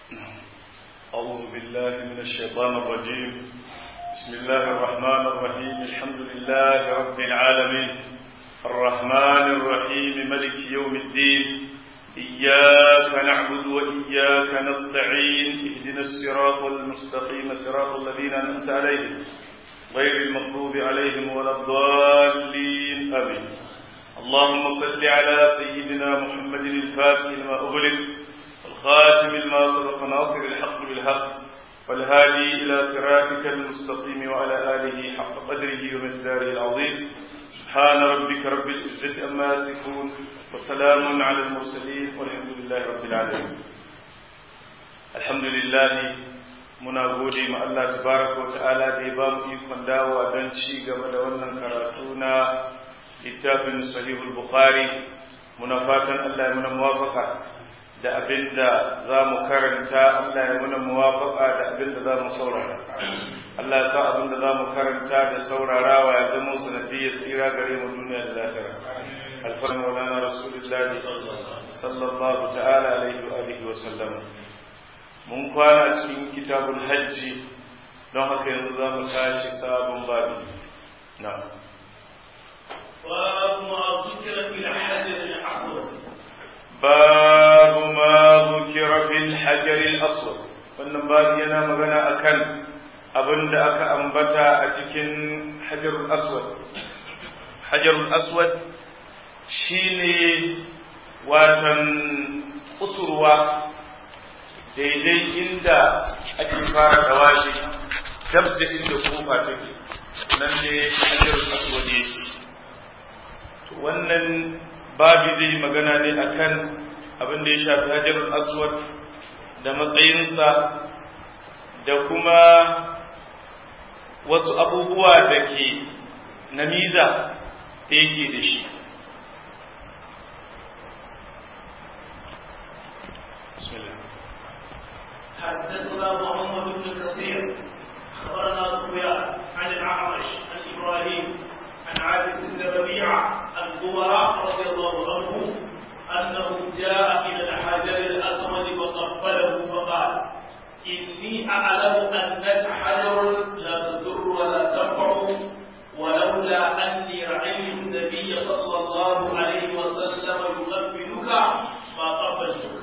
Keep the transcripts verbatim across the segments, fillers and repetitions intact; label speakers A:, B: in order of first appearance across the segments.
A: أعوذ بالله من الشيطان الرجيم. بسم الله الرحمن الرحيم. الحمد لله رب العالمين الرحمن الرحيم ملك يوم الدين. إياك نعبد وإياك نستعين. اهدنا الصراط المستقيم صراط الذين أنعمت عليهم غير المغضوب عليهم ولا الضالين آمين. اللهم صل على سيدنا محمد الفاتح لما أغلق الخاتم لما سبق ناصر الحق بالحق والهادي إلى صراطك المستقيم وعلى آله حق قدره ومقداره العظيم. سبحان ربك رب العزة عما يصفون وسلام على المرسلين والحمد لله رب العالمين. الحمد لله muna gode ma Allah tabaraka wa ta'ala da ya ba mu ikon dawowa don ci gaba da wannan karatu na littafin sahihul bukhari. Muna fatan Allah ya muna muwafaka da abinda za mu karanta, Allah ya muna muwafaka da abinda za mu saurara. Allah ya sa abinda za mu karanta da saurarawa ya zama sanadiyyar tsira gare mu duniya da lafiya. Alfarma walana rasulullahi sallallahu ta'ala alaihi wa alihi wa sallam. Mun kwana cikin kitabul hajji, don haka yanzu za mu tashi sabon babi. Na'am.
B: باب ما ذكر في الحجر الأسود.
A: باب ما ذكر في الحجر الأسود. wannan babu yana magana akan abin da aka ambata a cikin hajarul aswad. Hajarul aswad shine watan kusurwa daidai inda ake fara dawashi, dab da inda kofa take, nan ne hajarul aswad yake. Wannan babu zai magana ne akan abin da ya shafi hajarul aswad da matsayinsa da kuma wasu abubuwa da ke na miza da yake da shi. Bismillah.
B: حدثنا محمد بن كثير أخبرنا سفيان عن الأعمش عن إبراهيم عن عابس بن ربيعة الزهراء رضي الله عنه أنه جاء إلى الحجر الأسود وقبله فقال: إني أعلم أنك حجر لا تضر ولا تنفع، ولولا أني رأيت النبي صلى الله عليه وسلم يقبلك ما قبلتك.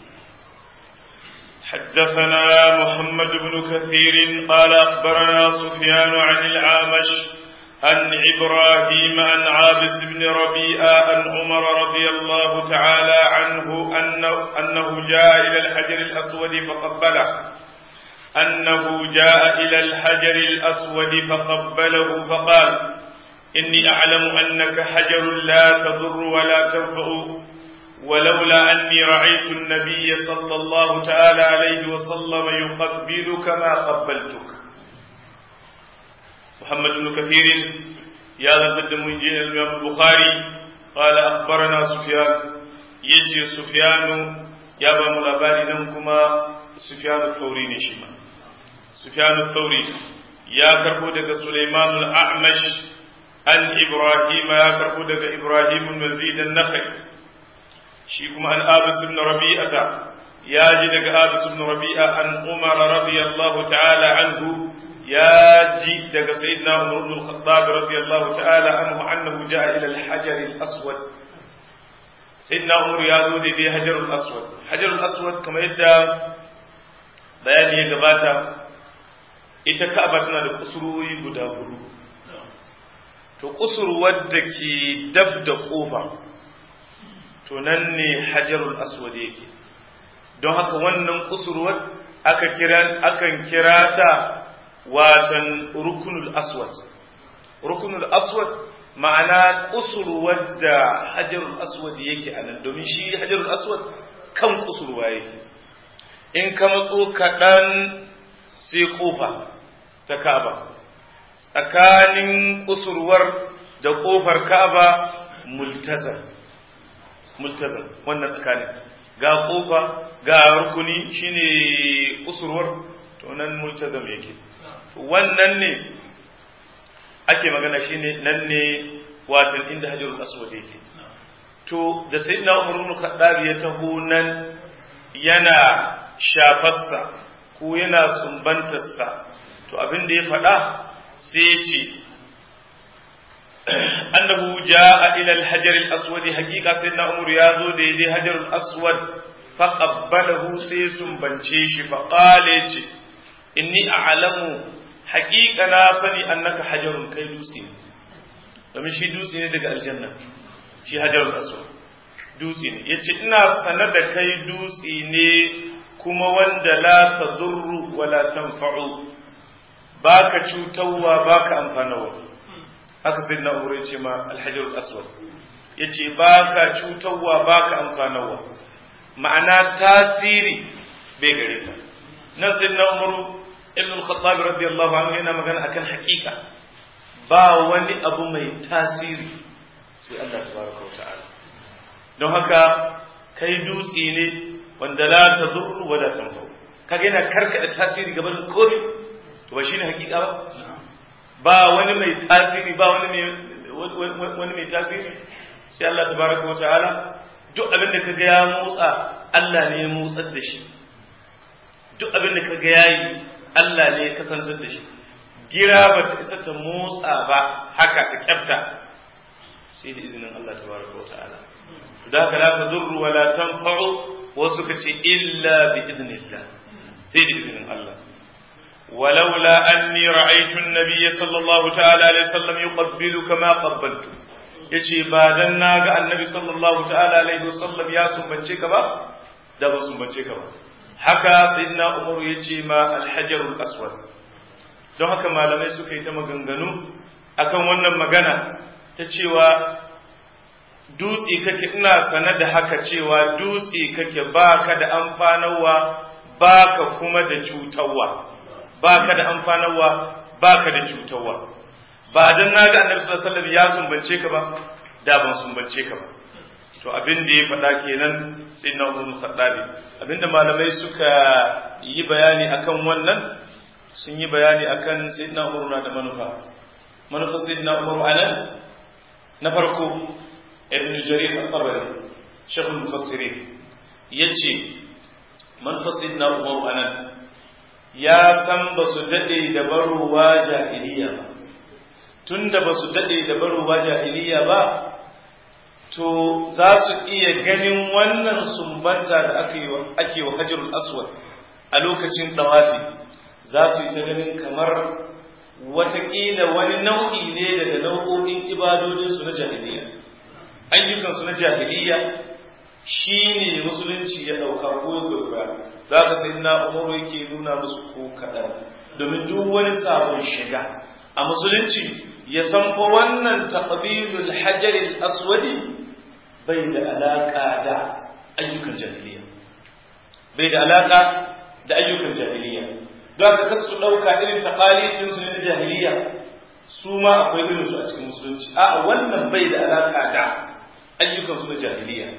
A: حدثنا محمد بن كثير قال أخبرنا سفيان عن الأعمش عن إبراهيم عن عابس بن ربيعة عن عمر رضي الله تعالى عنه أنه, أنه جاء إلى الحجر الأسود فقبله أنه جاء إلى الحجر الأسود فقبله فقال: إني أعلم أنك حجر لا تضر ولا تنفع، ولولا أني رأيت النبي صلى الله تعالى عليه وسلم يقبلك ما قبلتك. محمد بن كثير يا زد من جيل الإمام البخاري قال أخبرنا سفيان، يجي سفيان يا بام الأباري نمكما سفيان الثوري نشيما. سفيان الثوري يا كربودك سليمان الأعمش عن إبراهيم يا كربودك إبراهيم المزيد النخعي شيكم عن آبس بن ربيعة يا جدك آبس بن ربيعة عن عمر رضي الله تعالى عنه يا جدك سيدنا عمر بن الخطاب رضي الله تعالى عنه أنه جاء إلى الحجر الأسود. سيدنا عمر يا زودي في حجر الأسود. حجر الأسود كما يدى بياني يقباتا ita Ka'aba tana da kusurwoyi guda hudu. To kusurwar da ke dab da kofa to nan ne hajarul aswad yake. Don haka wannan kusurwar aka kira akan kira ta watan rukunul aswad. Rukunul aswad ma'ana kusurwar da hajarul aswad yake anan, domin shi hajarul aswad kan kusurwa yake. In ka matso kaɗan sai kofa ta Ka'aba. Tsakanin kusurwar da kofar Ka'aba multazam. multazam wannan tsakanin ga kofa ga rukuni shine kusurwar, to nan multazam yake. Wannan ne ake magana, shine nan ne watan inda hajarul aswad yake. To da sayyidina Umar ibn Khattab ya taho nan yana shafarsa ko yana sumbantarsa to abin da ya faɗa sai ya ce annahu jaa ila al-hajar al-aswad haqiqa sayyidina umar ya zo da yaje hajar al-aswad fa qabbalahu sai sumbance shi fa qala ce inni a'lamu haqiqa na sani annaka hajarun kai dutse domin shi dutse ne daga aljanna shi hajar al-aswad dutse ne yace ina sanar da kai dutse ne kuma wanda la tadurru wala tanfa'u baka cutarwa baka amfanarwa haka sai na umar yace ma al-hajar al-aswad yace baka cutarwa baka amfanarwa ma'ana tasiri bai gare ka nan sai na umar ibn al-khattab radiyallahu anhu yana magana akan hakika ba wani abu mai tasiri sai Allah tabaraka wa ta'ala don haka kai dutse ne wanda la tadurru wala tanfa kaga yana karkada tasiri gaban komai to ba shine hakika ba ba wani mai tasiri ba wani mai wani mai tasiri sai Allah tabaraka wa ta'ala duk abin da kaga ya motsa Allah ne ya motsar da shi duk abin da kaga yayi Allah ne ya kasantar da shi gira ba ta isa ta motsa ba haka ta kyafta sai da izinin Allah tabaraka wa ta'ala to da haka la tadurru wa la tanfa'u wasu kace illa bi idnillah sai da izinin Allah ولولا أني رأيت النبي صلى الله تعالى عليه وسلم يقبلك ما قبلت yace ba dan naga annabi sallallahu ta'ala alaihi wasallam ya sumbance ka ba da ba sumbance ka ba haka sayyidina umar yace ma al-hajar al-aswad don haka malamai suka yi ta maganganu akan wannan magana ta cewa dutse kake ina sanar da haka cewa dutse kake baka da amfanarwa baka kuma da cutarwa baka da amfanarwa baka da cutarwa ba dan naga annabi sallallahu alaihi wasallam ya sumbance ka ba da ban sumbance ka ba to abin da ya faɗa kenan sai na Umar Khattabi abinda malamai suka yi bayani akan wannan sun yi bayani akan sayyidina Umar na da manufa manufa sayyidina Umar anan na farko ibn Jarir al-Tabari shaykh al-mufassirin yace manufa sayyidina Umar anan ya san ba su dade da barowa jahiliya ba tunda ba su dade da barowa jahiliya ba to za su iya ganin wannan sumbanta da aka yi wa ake wa Hajarul Aswad a lokacin tawafi za su yi ta ganin kamar watakila wani nau'i ne daga nau'o'in ibadodinsu na jahiliya ayyukansu na jahiliya shi ne musulunci ya ɗauka ko gwagwa za ka sai na umaru yake nuna musu ko kaɗan domin duk wani sabon shiga a musulunci ya san fa wannan taqbilul hajaril aswadi bai da alaka da ayyukan jahiliya bai da alaka da ayyukan jahiliya don haka kasu ɗauka irin taqalidin su ne na jahiliya su ma akwai irin su a cikin musulunci a wannan bai da alaka da ayyukan su na jahiliya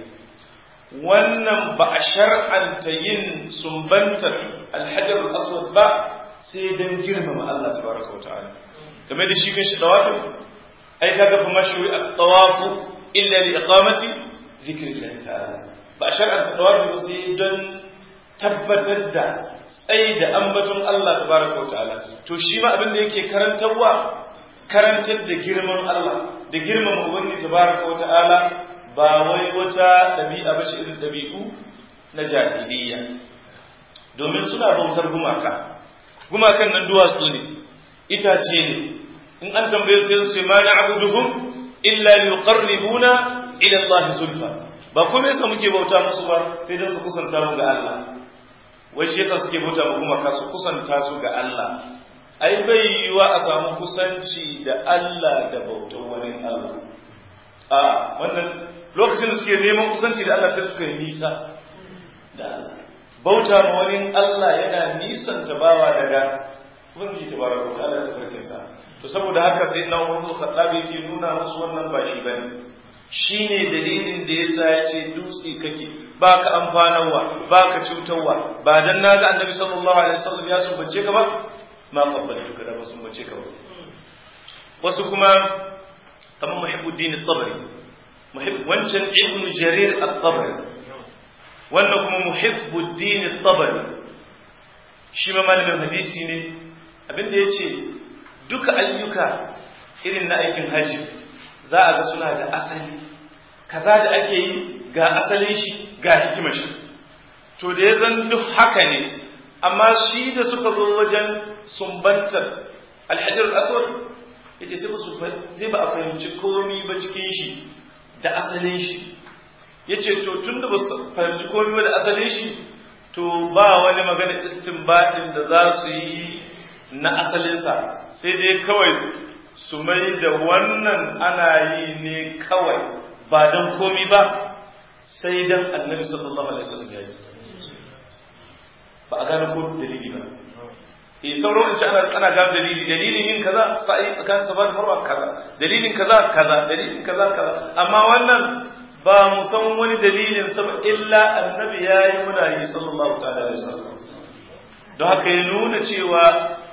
A: wannan ba a shar'anta yin sumbantar alhajar aswad ba sai don girmama Allah tabaraka wa ta'ala game da shi kan shi tawafin ai kaga fa mashru at-tawafu illa li iqamati dhikrillah ta'ala ba a shar'anta tawafi ba sai don tabbatar da tsayi da ambaton Allah tabaraka wa ta'ala to shi ma abin da yake karantarwa karantar da girman Allah da girmama ubangiji tabaraka wa ta'ala ba wai wata ɗabi'a ba ce irin ɗabi'u na jahiliya domin suna bautar gumaka gumakan nan duwatsu ne itace ne in an tambaye su sai su ce ma na'buduhum illa liqarribuna ila Allah zulfa ba kuma yasa muke bauta musu ba sai dan su kusanta mu ga Allah wai shi yasa suke bauta mu gumaka su kusanta su ga Allah ai bai yiwa a samu kusanci da Allah da bautar wani Allah a wannan lokacin da suke neman kusanci da Allah sai suka yi nisa da Allah bauta ma wani Allah yana nisan tabawa daga ubangiji tabaraka wa ta'ala ta farkin sa to saboda haka sai na Umar Khattab yake nuna musu wannan ba shi bane shine dalilin da yasa yace dutse kake baka amfanarwa baka cutarwa ba dan naga Annabi sallallahu alaihi wasallam ya sumbace ka ba ma qabbaltu ka da ba sumbace ka ba wasu kuma kamar Muhibbuddin at-Tabari wancan ibn jarir al-tabari wannan kuma Muhibbuddin at-Tabari shi ma malamin hadisi ne abinda yace duka ayyuka irin na aikin haji za a ga suna da asali kaza da ake yi ga asalin shi ga hikimar shi to da ya zan duk haka ne amma shi da suka zo wajen sumbantar alhajar al-aswad yace sai ba su sai ba a fahimci komai ba cikin shi da asalin shi yace to tunda ba su fahimci komai ba da asalin shi to ba wani magana istinbadin da za su yi na asalinsa sai dai kawai su mai da wannan ana yi ne kawai ba don komi ba sai dan annabi sallallahu alaihi wasallam ya yi ba a gane ko dalili ba eh sauran in ce ana ana gane dalili dalilin yin kaza sai tsakanin safa da marwa kaza dalilin kaza kaza dalilin kaza kaza amma wannan ba mu san wani dalilin sa ba illa annabi yayi muna yi sallallahu ta'ala alaihi wasallam don haka ya nuna cewa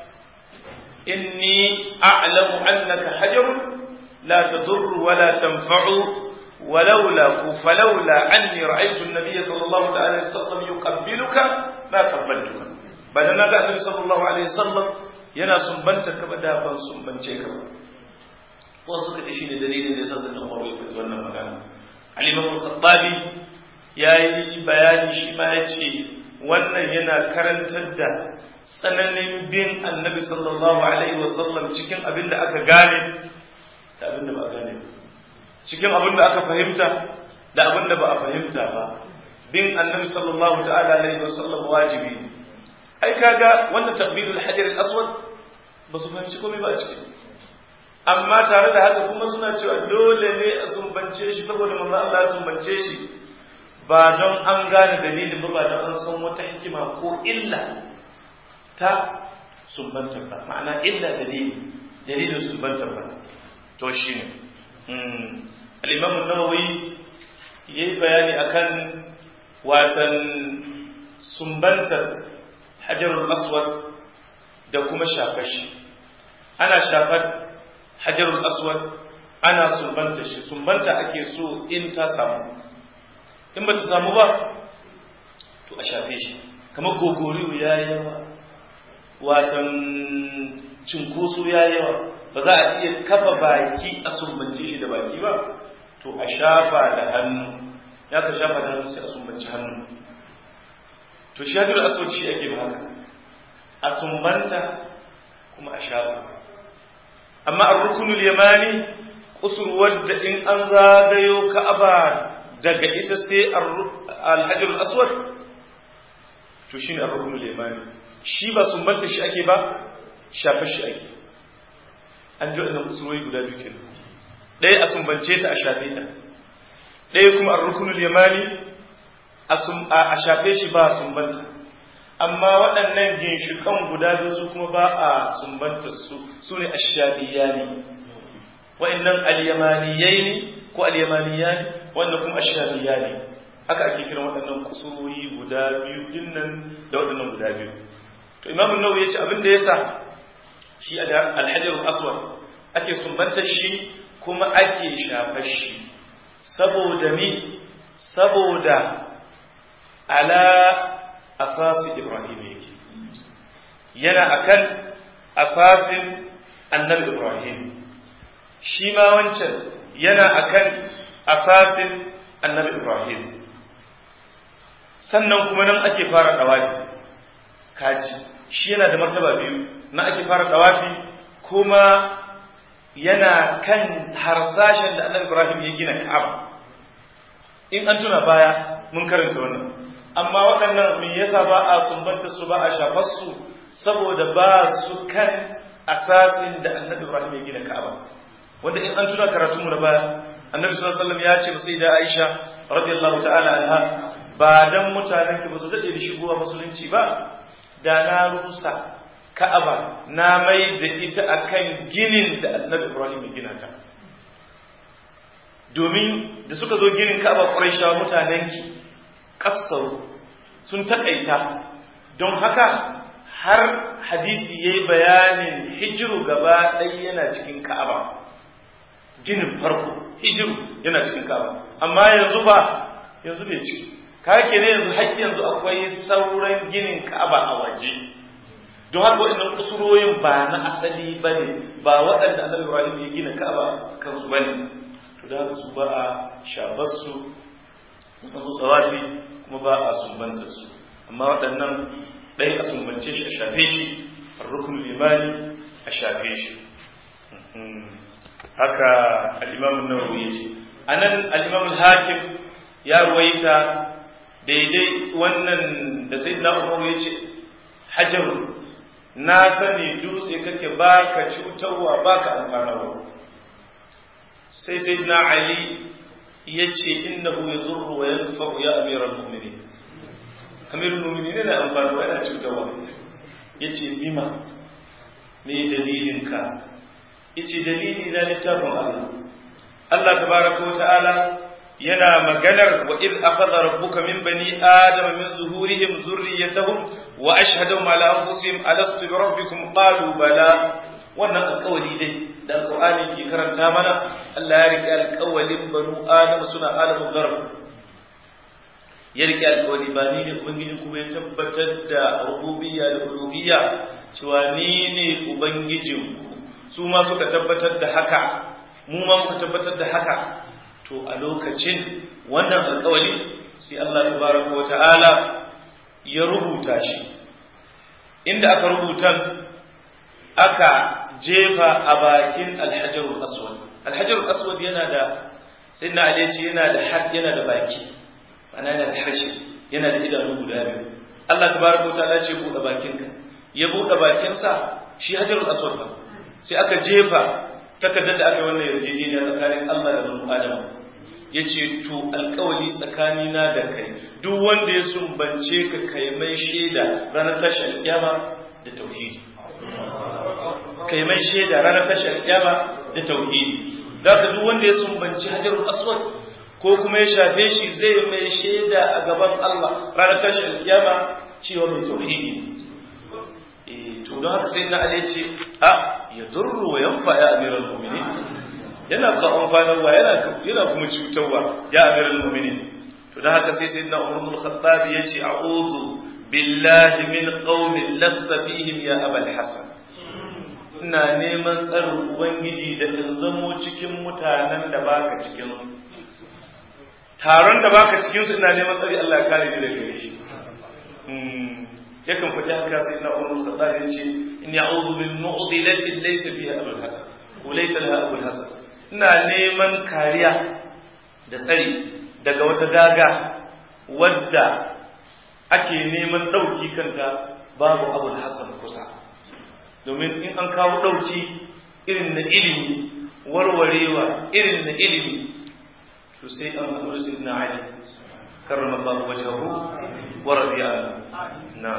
A: inni a'lamu annaka hajarun la tadur wa la tanfa'u ولولا فلولا عني رأيت النبي صلى الله عليه وسلم يقبلك ما قبلتك بدنا ga annabi sallallahu alaihi wasallam yana sumbanta ka da ban sumbance ka ba wasu kace shine dalilin da yasa sun Umar ya faɗi wannan magana Ali ibn Khattabi yayi bayani shi ma yace wannan yana karantar da tsananin bin annabi sallallahu alaihi wasallam cikin abin da aka gane da abin da ba a gane ba cikin abin da aka fahimta da abin da ba a fahimta ba bin annabi sallallahu ta'ala alaihi wasallam wajibi ai kaga wannan taqbilul hajar al-aswad ba su fahimci komai ba a cikin amma tare da haka kuma suna cewa dole ne a sumbance shi saboda manzo Allah ya sumbance shi ba don an gane dalilin ba ba don an san wata hikima ko illa ta sumbantar ba ma'ana illa dalili dalilin sumbantar ba to shine al-Imam an-Nawawi yayi bayani akan watan sumbantar hajarul aswad da kuma shafar shi ana shafar hajarul aswad ana sumbanta shi sumbanta ake so in ta samu in ba ta samu ba to a shafe shi kamar gogoriyo yayi yawa watan cinkoso yayi yawa ba za a iya kafa baki a sumbance shi da baki ba to a shafa da hannu ya ka shafa da hannu sai a sumbanci hannu to shadul aswad shi ake ba haka a sumbanta kuma a shafa amma ar-rukunul yamani kusurwar da in an zagayo ka'aba daga ita sai al-hajarul aswad to shine ar-rukunul yamani shi ba sumbanta shi ake ba shafa shi ake an ji wannan kusurwoyi guda biyu kenan ɗaya a sumbance ta a shafe ta ɗaya kuma a rukunul yamani a shafe shi ba a sumbanta amma waɗannan ginshiƙan guda biyu su kuma ba a sumbanta su su ne a shafiya ne wa'annan al-yamaniyai ne ko al-yamaniya ne wannan kuma a shafiya ne haka ake kiran waɗannan kusurwoyi guda biyu dinnan da waɗannan guda biyu to Imam an-Nawawi ya ce abin da yasa shi al-hajarul aswad ake sumbanta shi kuma ake shafar shi saboda mi saboda ala asasi ibrahim yake yana akan asasin annabi ibrahim shi ma wancan yana akan asasin annabi ibrahim sannan kuma nan ake fara dawafi kaji shi yana da martaba biyu na ake fara dawafi kuma yana kan harsashen da annabi Ibrahim ya gina Ka'aba in an tuna baya mun karanta wannan amma waɗannan me yasa ba a sumbanta su ba a shafar su saboda ba su kan asasin da annabi Ibrahim ya gina Ka'aba wanda in an tuna karatu mu na baya annabi sallallahu alaihi wasallam ya ce masa da Aisha radiyallahu ta'ala anha ba dan mutanen ki ba su dade da shigowa musulunci ba da na rusa Ka'aba na mai da ita akan ginin da Annabi Ibrahim ya gina ta domin da suka zo ginin Ka'aba Quraishawa mutanen ki kassaru sun takaita don haka har hadisi yayi bayanin hijiru gaba ɗaya yana cikin Ka'aba ginin farko hijiru yana cikin Ka'aba amma yanzu ba yanzu bai ciki kake ne yanzu har yanzu akwai sauran ginin Ka'aba a waje don haka waɗannan kusuroyin ba na asali bane ba waɗanda Annabi Ibrahim ya gina Ka'aba kansu bane to da haka su ba a shabar su kuma su tsawafi kuma ba a sumbanta su amma waɗannan ɗaya a sumbance shi a shafe shi ar-ruknul yamani a shafe shi haka al-Imam an-Nawawi yace anan al-Imam al-Hakim ya ruwaita daidai wannan da Sayyidina Umar yace hajar na sani dutse kake baka cutarwa baka amfanarwa sai Sayyidina Ali yace innahu yadurru wa yanfa'u ya amiral mu'minin amirul mu'minin na amfanarwa yana cutarwa yace bima me dalilin ka yace dalili na littafin Allah Allah tabaaraka wa ta'ala yana maganar wa id akhadha rabbuka min bani adama min zuhurihim dhurriyyatahum wa ashhadahum ala anfusihim alastu bi rabbikum qalu bala wannan alƙawari dai da alƙur'ani ke karanta mana Allah ya rike alƙawalin banu adama suna alamu dharb ya rike alƙawari ba ni ne ubangiji kuma ya tabbatar da rububiyya da uluhiyya cewa ni ne ubangijinku su ma suka tabbatar da haka mu ma muka tabbatar da haka to a lokacin wannan alƙawari sai Allah tabaraka wa ta'ala ya rubuta shi inda aka rubuta aka jefa a bakin alhajarul aswad alhajarul aswad yana da sayyidina Ali ya ce yana da har yana da baki ana yana da harshe yana da idanu guda biyu Allah tabaraka wa ta'ala ya ce buɗe bakinka ya buɗe bakinsa shi hajarul aswad ba sai aka jefa takardar da aka yi wannan yarjejeniya tsakanin Allah da banu Adam ya ce to alkawali tsakanina da kai duk wanda ya sumbance ka kai mai shaida ranar tashi alkiyama da tauhidi kai mai shaida ranar tashi alkiyama da tauhidi zaka duk wanda ya sumbanci hajarul aswad ko kuma ya shafe shi zai mai shaida a gaban Allah ranar tashi alkiyama cewa mai tauhidi eh to don haka sai na Ali ce a yadurru wa yanfa ya amiral mu'minin yana ka amfanarwa yana yana kuma cutarwa ya amiral mu'minin to dan haka sai sayyidina Umar bin Khattab yace a'udhu billahi min qaumin lasta fihim ya abul hasan ina neman tsarin ubangiji da in zamo cikin mutanen da baka cikin su taron da baka cikin su ina neman tsari Allah ya kare ni daga gare shi yakan faɗi haka sayyidina Umar bin Khattab yace inni a'udhu bil mu'dilati laysa fiha abul hasan ko laysa laha abul hasan ina neman kariya da tsari daga wata daga wadda ake neman ɗauki kanta babu abul hasan kusa domin in an kawo ɗauki irin na ilimi warwarewa irin na ilimi to sai an haɗu da sayyidina Ali karramallahu wajhahu wa radiya na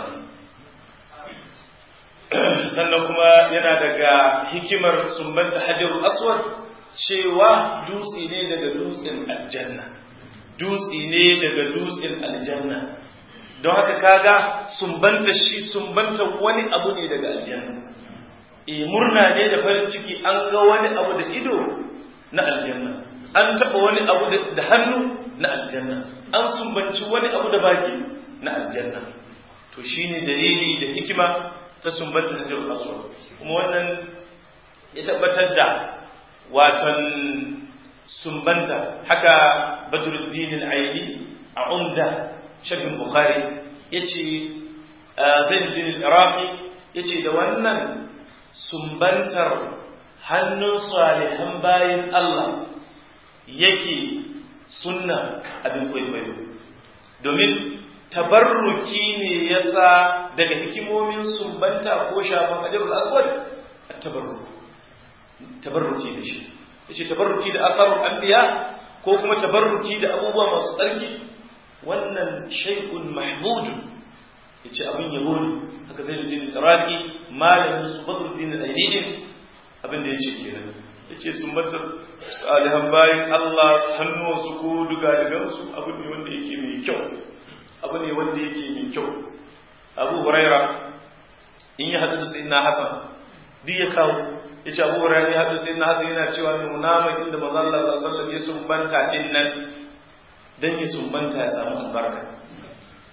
A: sannan kuma yana daga hikimar sumbanta hajarul aswad cewa dutse ne daga dutsen aljanna dutse ne daga dutsen aljanna don haka kaga sumbanta shi sumbanta wani abu ne daga aljanna e murna ne da farin ciki an ga wani abu da ido na aljanna an taba wani abu da hannu na aljanna an sumbanci wani abu da baki na aljanna to shine dalili da hikima ta sumbanta hajarul aswad kuma wannan ya tabbatar da watan sumbanta haka badruddin al-aini a umda sharhin bukhari yace zainuddin al-iraqi yace da wannan sumbantar hannun salihan bayin Allah yake sunna abin kwaikwayo domin tabarruki ne yasa daga hikimomin sumbanta ko shafan hajarul aswad at-tabarruk tabarruki da shi yace tabarruki da asarul anbiya ko kuma tabarruki da abubuwa masu tsarki wannan shay'un mahmud yace abin yabo ne haka Zainuddin Taraqi malamin su Badruddin al-Aini abin da yace kenan yace sumbatar salihan bayin Allah hannuwansu ko duga daga su abu ne wanda yake mai kyau abu ne wanda yake mai kyau Abu Huraira in ya hadu da Sayyidina Hassan duk ya kawo yace Abu Hurairah ya hadu sai na hasan yana cewa nuna mai inda manzo Allah sallallahu alaihi wasallam ya sumbanta din nan dan ya sumbanta ya samu albarka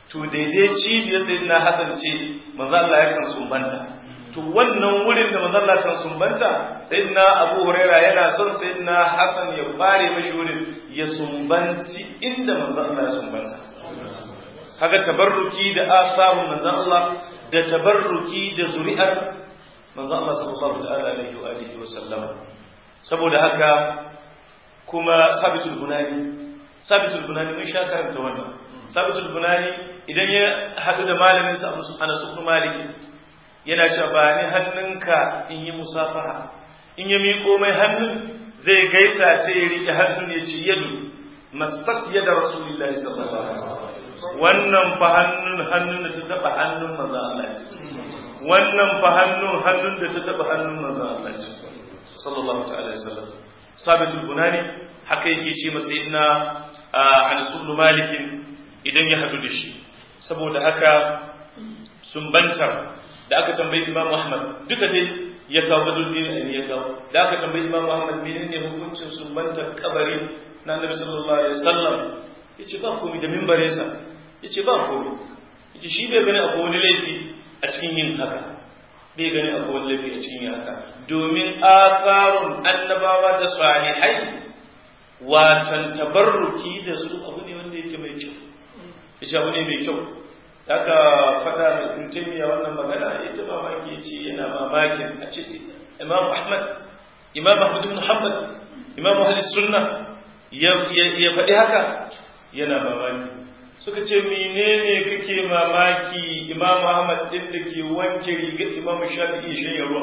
A: to daidai cibiyar sayyidina Hassan ce manzo Allah ya kan sumbanta to wannan wurin da manzo Allah kan sumbanta sayyidina Abu Huraira yana son sayyidina Hassan ya bare mashi wurin ya sumbanci inda manzo Allah ya sumbanta kaga tabarruki da asarun manzo Allah da tabarruki da zuri'ar manzo Allah sallallahu ta'ala alaihi wa alihi wa sallam saboda haka kuma sabitul bunani sabitul bunani mun sha karanta wannan sabitul bunani idan ya hadu da malamin sa Anas ibn Malik yana cewa ba ni hannunka in yi musafaha in ya miƙo mai hannun zai gaisa sai ya rike hannun ya ce yadu masat yada rasulullahi sallallahu alaihi wasallam wannan fa hannun hannun da ta taba hannun manzo Allah ce wannan fa hannun hannun da ta taba hannun manzo Allah ce sallallahu ta'ala alaihi wasallam sabitul bunani haka yake ce masa inna Anas ibn Malik idan ya hadu da shi saboda haka sumbantar da aka tambayi Imam Ahmad duka dai ya kawo badulin ne ya kawo da aka tambayi Imam Ahmad menene hukuncin sumbantar kabari na Annabi sallallahu alaihi wasallam yace ba komai da minbare sa yace ba komai yace shi bai gani akwai wani laifi a cikin yin haka bai gani akwai wani laifi a cikin yin haka domin asarun annabawa da salihai watan tabarruki da su abu ne wanda yake mai kyau yace abu ne mai kyau daga fada da Ibn Taymiyyah wannan magana ita mamaki yace yana mamakin a ce Imam Ahmad Imam Ahmad ibn Hanbal Imam Ahli Sunnah ya ya faɗi haka yana mamaki suka ce menene kake mamaki Imam Ahmad din da ke wanke rigar Imam Shafi'i shan ruwa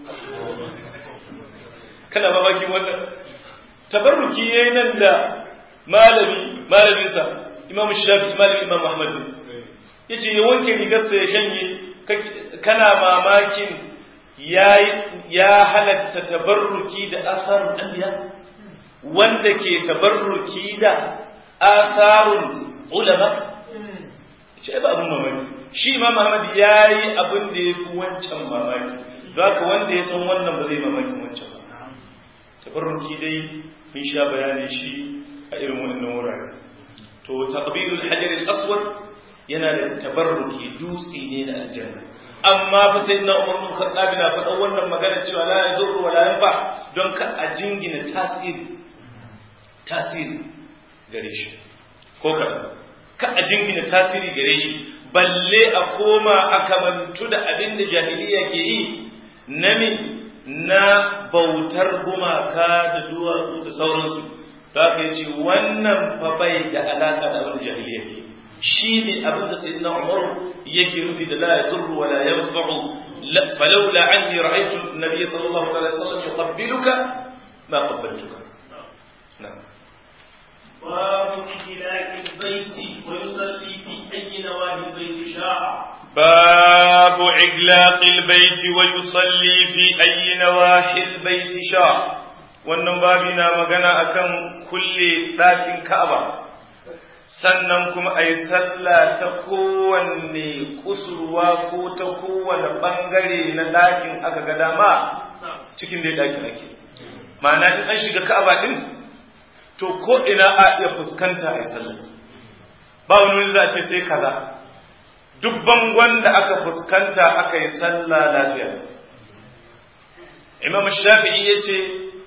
A: kana mamaki wannan tabarruki yayin nan da malami malamin sa Imam Shafi'i malami Imam Ahmad yace ya wanke rigarsa ya shanye kana mamakin ya ya halatta tabarruki da asarun anbiya wanda ke tabarruki da asarun ulama ce ba abun mamaki shi Imam Ahmad yayi abin da yafi wancan mamaki don haka wanda ya san wannan ba zai mamaki wancan ba tabarruki dai mun sha bayani shi a irin wannan wurare to taqbilul hajar al-aswad yana da tabarruki dutse ne na aljanna amma fa sayyidina Umar bin Khattab na faɗa wannan magana cewa la yadurru wa la yanfa don ka a jingina tasiri tasiri gare shi ko ka ka a jingina tasiri gare shi balle a koma akamantu da abin da jahiliya ke yi nami na bautar gumaka da duwatsu da sauransu da aka yi ce wannan fa bai da alaka da abin jahiliya ke shi ne abin da sayyidina Umar yake nufi da la yadurru wa la yanfa'u falawla anni ra'aytu an-nabiy sallallahu alaihi wasallam yuqabbiluka ma qabbaltuka na'am
B: باب إهلاك البيت ويصلي في أي نواحي البيت شاء
A: باب إغلاق البيت ويصلي في أي نواحي البيت شاء wannan babi na magana akan kulle ɗakin Ka'aba sannan kuma a yi sallah ta kowanne kusurwa ko ta kowane ɓangare na ɗakin aka ga dama cikin dai ɗakin ake ma'ana in an shiga Ka'aba ɗin to ko ina a iya fuskanta a yi sallah ba wani wani za a ce sai kaza duk bangon da aka fuskanta aka yi sallah lafiya Imam Shafi'i ya ce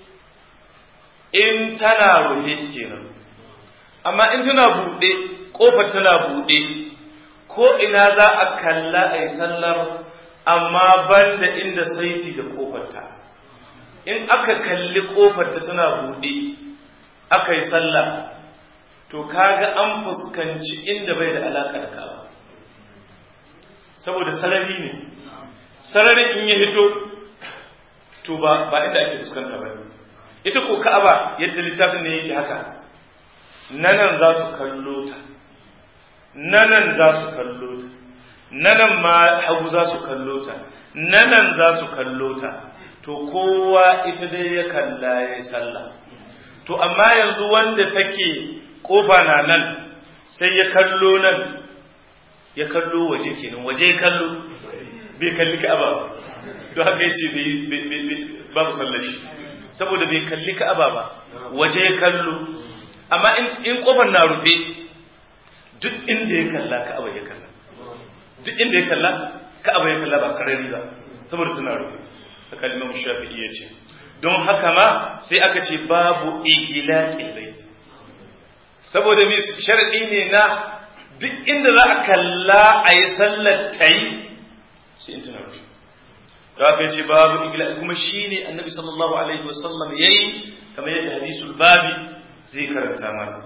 A: in tana rufe kenan amma in tana buɗe ƙofar tana buɗe ko ina za a kalla a yi sallar amma banda inda saiti da ƙofarta in aka kalli ƙofarta tana buɗe aka yi sallah to kaga an fuskanci inda bai da alaƙa da Ka'aba saboda sarari ne sarari in ya hito to ba ba inda ake fuskanta ba ita ko Ka'aba yadda littafin ne yake haka nanan za su kallo ta nanan za su kallo ta nanan ma hagu za su kallo ta nanan za su kallo ta to kowa ita dai ya kalla ya sallah to amma yanzu wanda take kofa na nan sai ya kallo nan ya kallo waje kenan waje kallo bai kalli Ka'aba ba to haka yace bai babu sallar shi saboda bai kalli Ka'aba ba waje kallo amma in in kofar na rufe duk inda ya kalla Ka'aba ya kalla duk inda ya kalla Ka'aba ya kalla ba sarari ba saboda tana rufe haka Imam Shafi'i ya ce don haka ma sai aka ce babu igilaqil bait saboda me sharadi ne na duk inda za a kalla ayi sallar tayi sai in tana rufe da aka ce babu igilaqi kuma shine Annabi sallallahu alaihi wasallam yayi kamar yadda hadisul babi zai karanta mana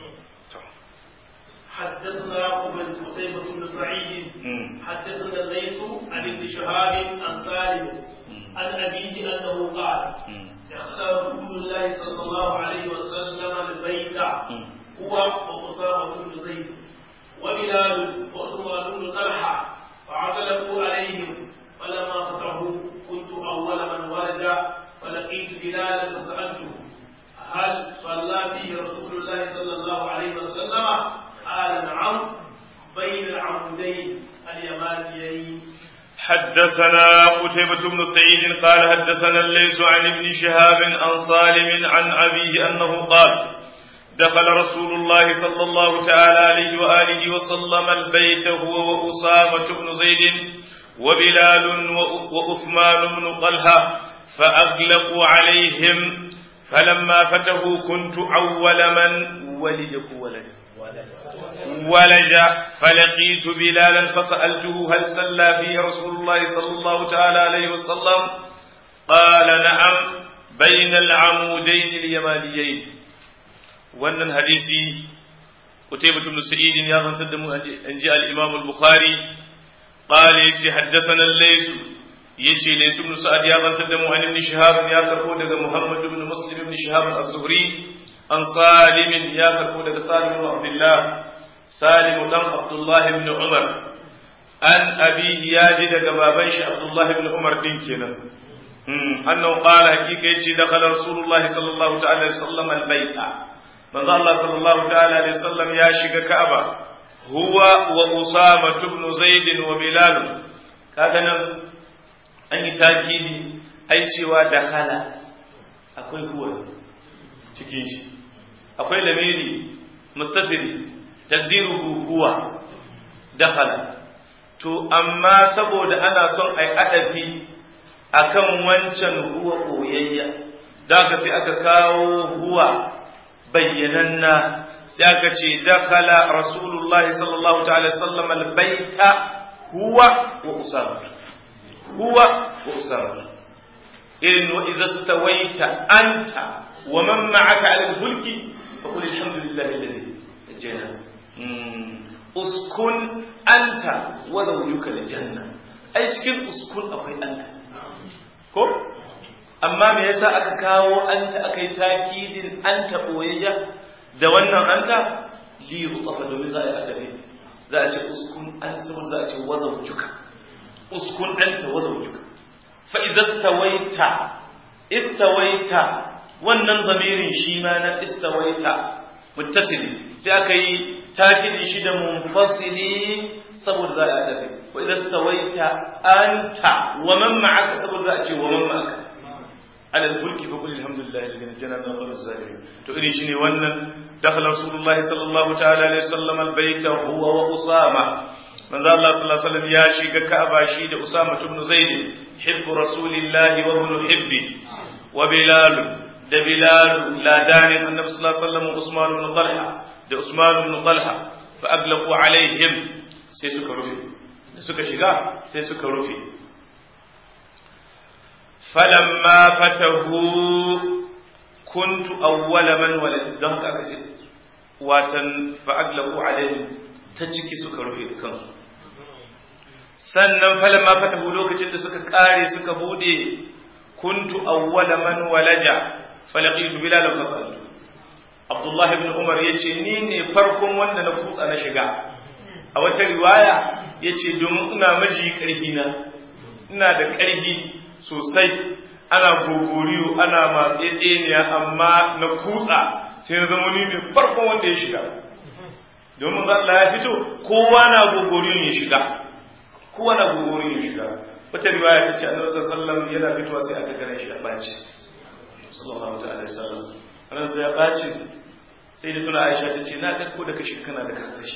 B: حدثنا يعقوب بن قتيبة بن سعيد حدثنا الليث عن ابن شهاب عن سالم عن أبيه أنه قال دخل رسول الله صلى الله عليه وسلم البيت هو وأسامة بن زيد وبلال وعثمان بن طلحة فعزلوا عليهم فلما فتحوا كنت أول من ولد فلقيت بلالا فسألته هل صلى فيه رسول الله صلى الله عليه وسلم؟ قال نعم بين العمودين اليمانيين.
A: حدثنا قتيبة بن سعيد قال حدثنا الليث عن ابن شهاب عن سالم عن أبيه أنه قال دخل رسول الله صلى الله تعالى عليه وآله وسلم البيت هو وأسامة بن زيد وبلال وعثمان بن طلحة فأغلقوا عليهم فلما فتحوا كنت أول من ولج ولج ولج فلقيت بلالا فسألته هل صلى فيه رسول الله صلى الله تعالى عليه وسلم؟ قال نعم بين العمودين اليمانيين. وأن الحديث قتيبة بن سعيد يا من سدم أن جاء الإمام البخاري قال يجي حدثنا الليث يجي ليث بن سعد يا من سدم عن ابن شهاب يا كربون محمد بن مسلم بن شهاب الزهري عن سالم يا كربون سالم بن عبد الله سالم بن عبد الله بن عمر عن أبيه ياجد بابنش عبد الله بن عمر دين كنا أنه قال حقيقة يجي دخل رسول الله صلى الله عليه وسلم البيت من الله صلى الله عليه وسلم يا شيخ كعبة هو وأسامة بن زيد وبلال كذا أن يتاكيني أي شيء دخل أقول هو تكينش أقول لميري مستدري taddiruhu huwa dakhala to amma saboda ana son ai adafi akan wancan huwa koyayya da aka sai aka kawo huwa bayyananna sai aka ce dakhala rasulullahi sallallahu ta'ala sallam albayta huwa wa usama huwa wa usama in wa idza stawaita anta wa man ma'aka 'ala al-fulki fa qul alhamdulillahi alladhi najjana uskun anta wa zawjuka aljanna ai cikin uskun akwai anta ko amma me yasa aka kawo anta akai takidin anta boyayya da wannan anta li yutafa domin za a adafi za a ce uskun anta wa za a ce wa zawjuka uskun anta wa zawjuka fa idza istawaita istawaita wannan zamirin shi ma na istawaita muttasili sai aka yi takidi shi da munfasili saboda za a dafe wa idan stawaita anta wa man ma'aka saboda za a ce wa man ma'aka ala al-fulki fa qul alhamdulillahi alladhi najjana min al-qawmi az-zalimin to irin shine wannan dakhala rasulullahi sallallahu ta'ala alaihi wasallam al-bayta huwa wa usama manzo Allah sallallahu alaihi wasallam ya shiga Ka'aba shi da Usama ibn Zaid hibbu rasulillahi wa ibn hibbi wa bilal da bilal ladanin annabi sallallahu alaihi wasallam Usman ibn Talha da Usman ibn Talha fa aglaqu alaihim sai suka rufe da suka shiga sai suka rufe falamma fatahu kuntu awwala man walad dan haka aka ce watan fa aglaqu alaihim ta ciki suka rufe kansu sannan falamma fatahu lokacin da suka kare suka bude kuntu awwala man walaja falaqitu bilal fasaltu Abdullah ibn Umar yace ni ne farkon wanda na kutsa na shiga a wata riwaya yace domin ina maji karfi na ina da karfi sosai ana gogoriyo ana matsetseniya amma na kutsa sai na zama ni ne farkon wanda ya shiga domin Allah ya fito kowa na gogoriyo ya shiga kowa na gogoriyo ya shiga wata riwaya tace Annabi sallallahu alaihi wasallam yana fitowa sai aka gane shi a baci sallallahu alaihi wasallam ran sai ya baci sai da tuna Aisha tace na ga ko da kashi kana da karsashi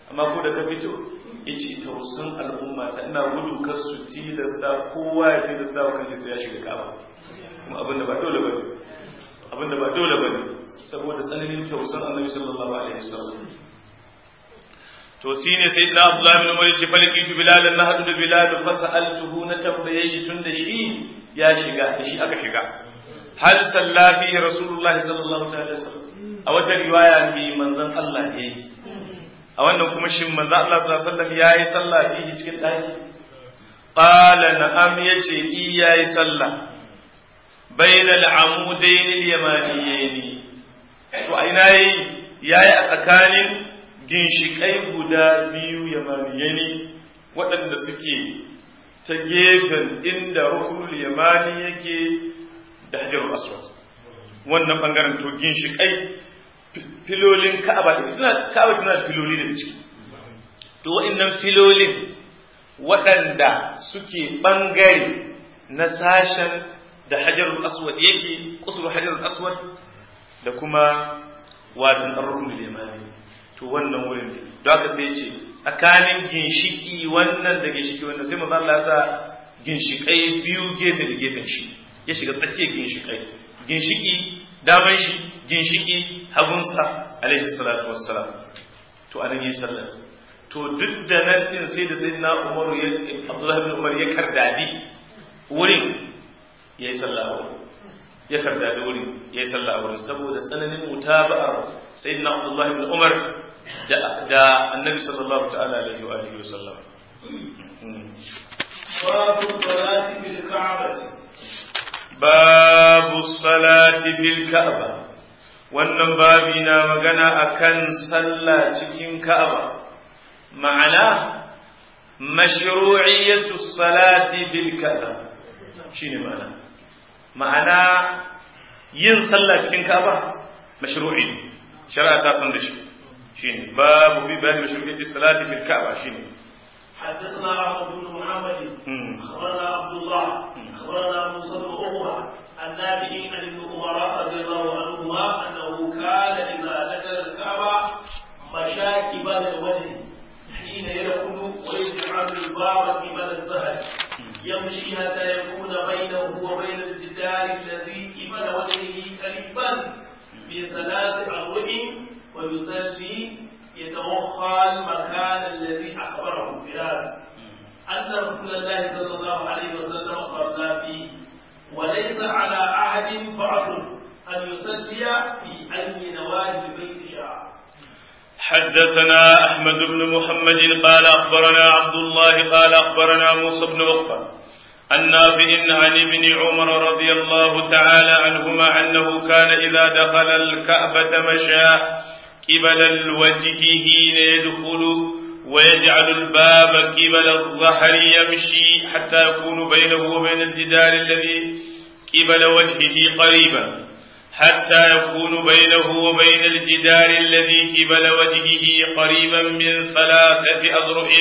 A: amma ko da ka fito yace tausan al'umma ta ina gudu kar su tilasta kowa ya tilasta wa kanshi sai ya shiga Ka'aba kuma abinda ba dole bane abinda ba dole bane saboda tsananin tausan Annabi sallallahu alaihi wasallam to shine sayyidina Abdullah ibn Umar yace falikitu Bilal na hadu da Bilal fa sa'altuhu na tambaye shi tunda shi ya shiga da shi aka shiga hal sallafi Rasulullah sallallahu alaihi wasallam a wata riwaya mai manzon Allah yayi a wannan kuma shin manzo Allah sallallahu alaihi wasallam yayi sallah fihi cikin daki qala na'am yace i yayi sallah bainal amudain al-yamaniyain to aina yayi yayi a tsakanin ginshikai guda biyu yamaniyani waɗanda suke ta gefen inda rukunul yamani yake da hajarul aswad wannan bangaren to ginshikai filolin Ka'aba din suna Ka'aba tana da filoli da ciki to wa'annan filolin waɗanda suke bangare na sashen da Hajarul Aswad yake kusur Hajarul Aswad da kuma watan ar-ruknul yamani to wannan wurin ne don haka sai ce tsakanin ginshiki wannan da ginshiki wannan sai manzo Allah ya sa ginshikai biyu gefe da gefen shi ya shiga tsakiyar ginshikai ginshiki daman shi ginshiki hagunsa alaihi salatu wassalam to anan yi sallah to duk da nan din sai da sayyidina Umar ya Abdullah ibn Umar ya kardadi wurin yayi sallah a wurin ya kardadi wurin yayi sallah a wurin saboda tsananin mutaba'ar sayyidina Abdullah ibn Umar da da Annabi sallallahu ta'ala alaihi wa alihi wasallam
B: babu salati bil ka'bah
A: babu salati fil ka'ba wannan babi na magana akan sallah cikin ka'aba ma'ana mashru'iyyatu salati fil ka'ba shine ma'ana ma'ana yin sallah cikin ka'aba mashru'i shari'a ta san da shi shine babu bi bayan mashru'iyyatu salati fil ka'ba shine
B: حدثنا عبد بن محمد اخبرنا عبد الله اخبرنا موسى بن عقبه عن نافع عن ابن عمر رضي الله عنهما انه كان اذا ذكر الكعبه مشى قبل الوجه حين يدخل ويجعل الباب قبل الظهر يمشي حتى يكون بينه وبين الجدار الذي قبل وجهه قريبا بثلاث اروع ويصلي يتوخى المكان الذي أخبره بلال أن رسول الله صلى الله عليه وسلم صلى فيه وليس على أحد بعض أن يصلي في أي نواحي البيت شاء.
A: حدثنا أحمد بن محمد قال أخبرنا عبد الله قال أخبرنا موسى بن عقبة النافع عن ابن عمر رضي الله تعالى عنهما أنه كان إذا دخل الكعبة مشى قبل الوجه حين يدخل ويجعل الباب قبل الظهر يمشي حتى يكون بينه وبين الجدار الذي قبل وجهه قريبا حتى يكون بينه وبين الجدار الذي قبل وجهه قريبا من ثلاثة أذرع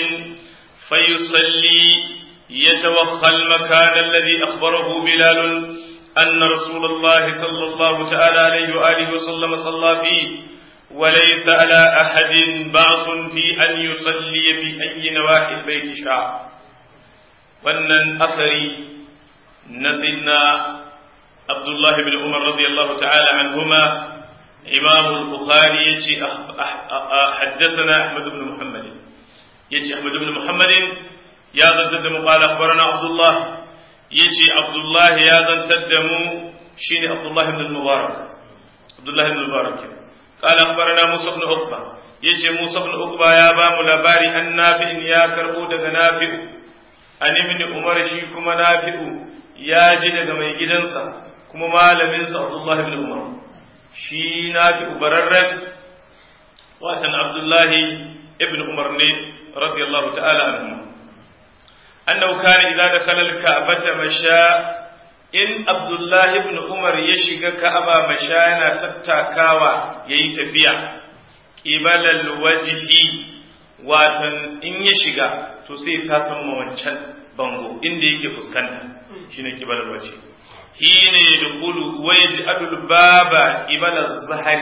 A: فيصلي يتوخى المكان الذي أخبره بلال أن رسول الله صلى الله تعالى عليه وآله وسلم صلى فيه وليس على أحد باس في أن يصلي في أي نواحي البيت شاء. wannan akari na sayyidina Abdullah ibn Umar radiyallahu ta'ala anhuma Imam al-Bukhari yace haddathana Ahmad ibn Muhammad yace Ahmad ibn Muhammad ya zantar da mu qala akhbarana Abdullah yace Abdullah ya zantar da mu shine Abdullah ibn al-Mubarak Abdullah ibn al-Mubarak قال أخبرنا موسى بن عقبة يجي موسى بن عقبة يا بام لباري أن نافع يا كربو دغ نافع أن ابن عمر شي كما نافع يا جي دغ مي gidansa kuma malamin sa Abdullah ibn Umar shi nafi bararran watan Abdullah ibn Umar ne radiyallahu ta'ala anhu annahu kana idza dakhala al-ka'bata masha in Abdullahi ibn Umar ya shiga Ka'aba masha yana tattakawa yayi tafiya qibalal wajhi watan in ya shiga to sai ta san wancan bango inda yake fuskanta shine qibalal wajhi hine yadkhulu wa yaj'alul baba qibalaz zahri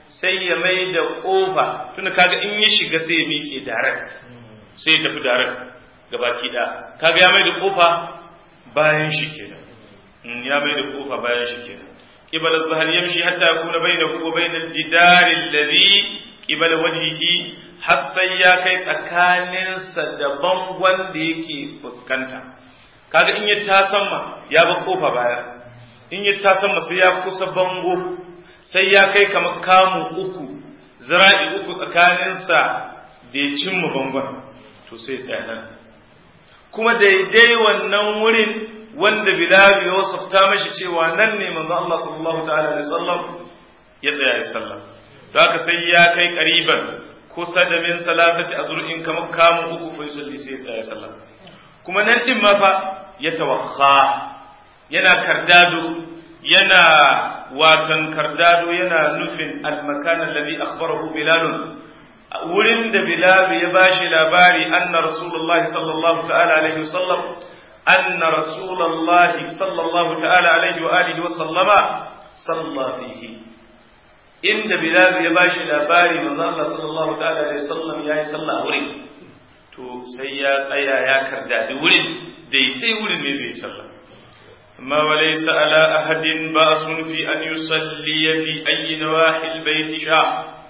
A: sai ya mai da kofa tunda kaga in ya shiga sai ya miƙe direct sai ya tafi direct gabaki da kaga ya mai da kofa bayan shi kenan ya mai da kofa bayan shi kenan qibala az-zahr yamshi hatta yakuna bainahu wa bainal jidari alladhi qibala wajhihi har sai ya kai tsakaninsa da bangon da yake fuskanta kaga in ya tasamma ya ba kofa baya in ya tasamma sai ya kusa bango sai ya kai kamar kamu uku zira'i uku tsakaninsa da ya cimma bangon to sai tsaya nan kuma daidai wannan wurin wanda Bilal ya wasafta mashi cewa nan ne manzo Allah sallallahu ta'ala alaihi wasallam ya tsaya ya sallah to haka sai ya kai qariban kusa da min salasati azru'in kamar kamu uku fa yusalli sai ya tsaya sallah kuma nan din ma fa ya tawakha yana kardado yana watan kardado yana nufin al-makan alladhi akhbarahu Bilal wurin da Bilal ya bashi labari anna rasulullahi sallallahu ta'ala alaihi wasallam anna rasulullahi sallallahu ta'ala alaihi wa alihi wa sallama salla fihi inda Bilal ya bashi labari manzo Allah sallallahu ta'ala alaihi wasallam yayi sallah a wurin to sai ya tsaya ya kardadi wurin daidai wurin ne zai sallah amma walaysa ala ahadin ba'sun fi an yusalli fi ayyi nawahi albayt sha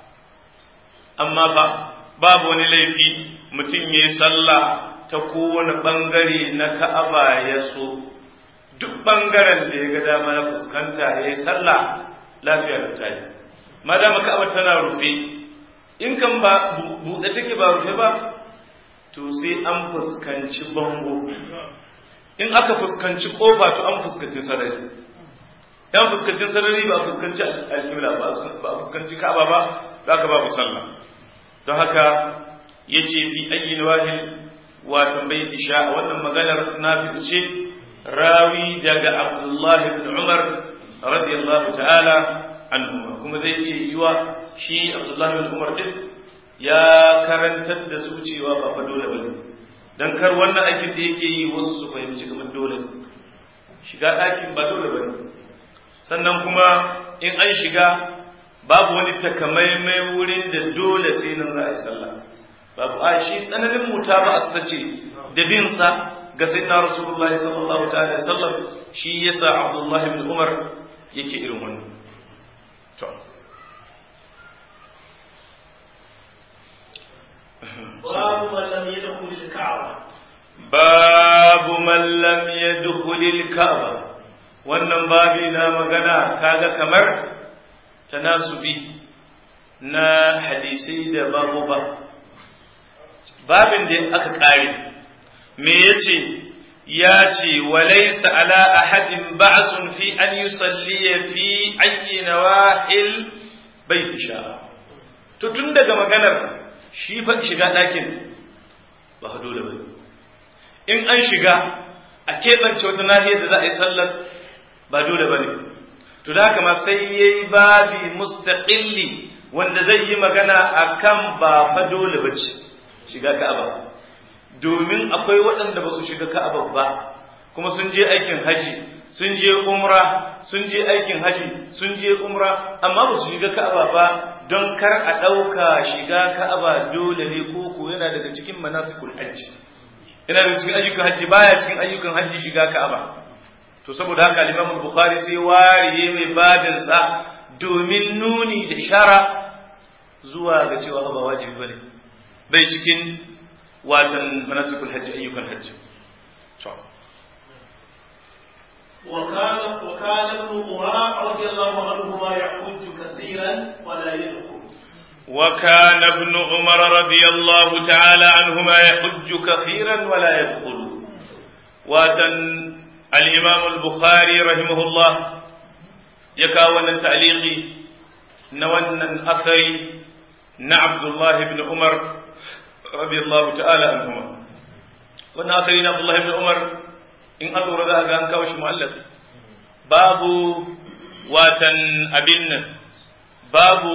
A: amma ba babu wani laifi mutum yayi sallah ta kowane bangare na Ka'aba ya so duk bangaren da ya ga dama na fuskanta yayi sallah lafiya da tayi madama Ka'aba tana rufe in kan ba buɗe take ba rufe ba to sai an fuskanci bango in aka fuskanci kofa to an fuskanci sarari dan fuskanci sarari ba fuskanci al-qibla ba ba fuskanci Ka'aba ba zaka babu sallah don haka yace fi ayyi wahil wa tambayti sha wannan maganar nafi ce rawi daga Abdullah ibn Umar radiyallahu ta'ala anhu kuma zai iya yiwa shi Abdullah ibn Umar din ya karantar da su cewa ba fa dole bane dan kar wannan aikin da yake yi wasu su fahimci kamar dole shiga ɗakin ba dole bane sannan kuma in an shiga babu wani takamaimai wurin da dole sai nan za a yi sallah babu a shi tsananin mutaba a sace da bin sa ga sayyidina rasulullahi sallallahu ta'ala alaihi wasallam shi yasa Abdullah ibn Umar yake irin wannan to
B: باب من لم يدخل الكعبة
A: باب من لم يدخل الكعبة wannan babi na magana kaga kamar tanasubi na hadisi da babu ba babin da aka kare me yace yace walaysa ala ahadin ba'sun fi an yusalli fi ayyi nawahil bait sha to tun daga maganar shi fa shiga ɗakin ba dole ba in an shiga a keɓance wata nahiyar da za a yi sallar ba dole ba ne to da haka ma sai ya yi babi mustaqilli wanda zai yi magana a kan ba fa dole ba ce shiga ka'aba domin akwai waɗanda ba su shiga ka'aba ba kuma sun je aikin haji sun je umra sun je aikin haji sun je umra amma ba su shiga ka'aba ba don kar a ɗauka shiga ka'aba dole ne ko ko yana daga cikin manasikul hajji yana daga cikin ayyukan hajji baya cikin ayyukan hajji shiga ka'aba to saboda haka Imam Bukhari sai wariye mai babin sa domin nuni da ishara zuwa ga cewa ba wajibi bane bai cikin watan manasikul hajji ayyukan hajji to
B: وكان وكان ابن عمر رضي الله عنهما يحج كثيرا ولا يدخل
A: وكان ابن عمر رضي الله تعالى عنهما يحج كثيرا ولا يدخل واتن الإمام البخاري رحمه الله يكاون تعليقي نونا أثري نعبد الله بن عمر رضي الله تعالى عنهما وانا أثري عبد الله بن عمر in an lura za a ga an kawo shi mu'allaf babu watan abin nan babu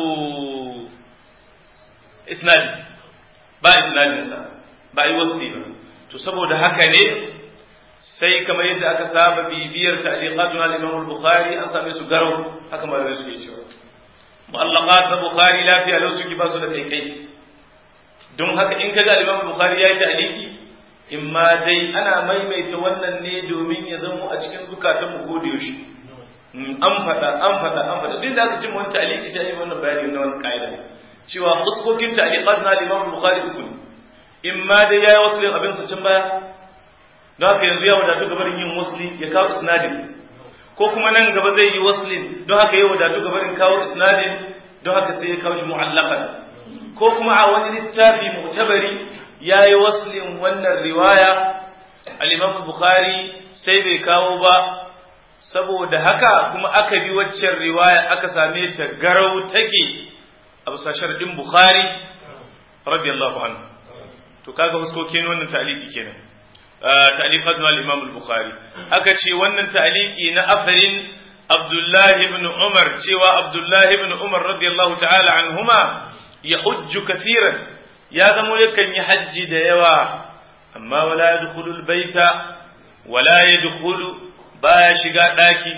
A: isnadi ba isnadinsa ba yi wasu ba to saboda haka ne sai kamar yadda aka saba bibiyar ta'liqatun al-Imam al-Bukhari an same su garau haka malamai suke cewa mu'allaqat na bukhari lafiya lau suke ba su da kaikai don haka in kaga Imam Bukhari yayi ta'liqi imma dai ana maimaita wannan ne domin ya zama a cikin zukatan mu ko da yaushe an fada an fada an fada din da aka ce wani ta'liqi sai yi wannan bayani na wannan kaida cewa fuskokin ta'liqat na Imam Bukhari uku imma dai yayi waslin abin sa can baya don haka yanzu ya wadatu gabarin yin wasli ya kawo isnadin ko kuma nan gaba zai yi waslin don haka ya wadatu gabarin kawo isnadin don haka sai ya kawo shi mu'allaqan ko kuma a wani littafi mu'tabari yayi waslin wannan riwaya al-Imam Bukhari sai bai kawo ba saboda haka kuma aka bi waccan riwaya aka same ta garau take a bisa sharadin Bukhari radiyallahu anhu to kaga fuskokin wannan ta'liqi kenan ta'liqat al-Imam al-Bukhari aka ce wannan ta'liqi na afarin Abdullah ibn Umar cewa Abdullah ibn Umar radiyallahu ta'ala anhuma ya hujju kathiran ya zamo yakan yi hajji da yawa amma wala yadkhulu albayta wala yadkhulu baya shiga daki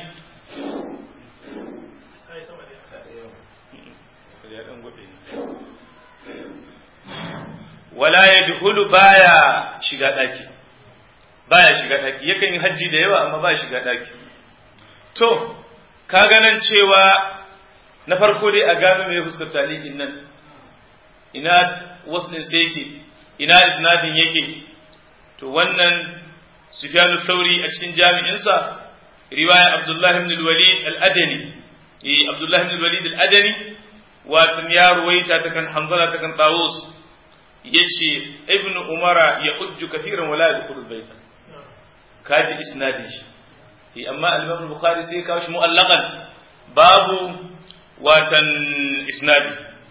A: wala yadkhulu baya shiga daki baya shiga daki yakan yi hajji da yawa amma baya shiga daki to kaga nan cewa na farko dai a gano me fuskar taliqin nan ina waslin sai yake ina isnadin yake to wannan Sufyan al-Thawri a cikin jami'insa riwaya Abdullah ibn al-Walid al-Adani eh Abdullah ibn al-Walid al-Adani watan ya ruwaita ta kan Hanzala ta kan Tawus yace Ibn Umara ya hujju kathiran wala yadkhulu al-bayt kaji isnadin shi eh amma al-Imam al-Bukhari sai ya kawo shi mu'allaqan babu watan isnadi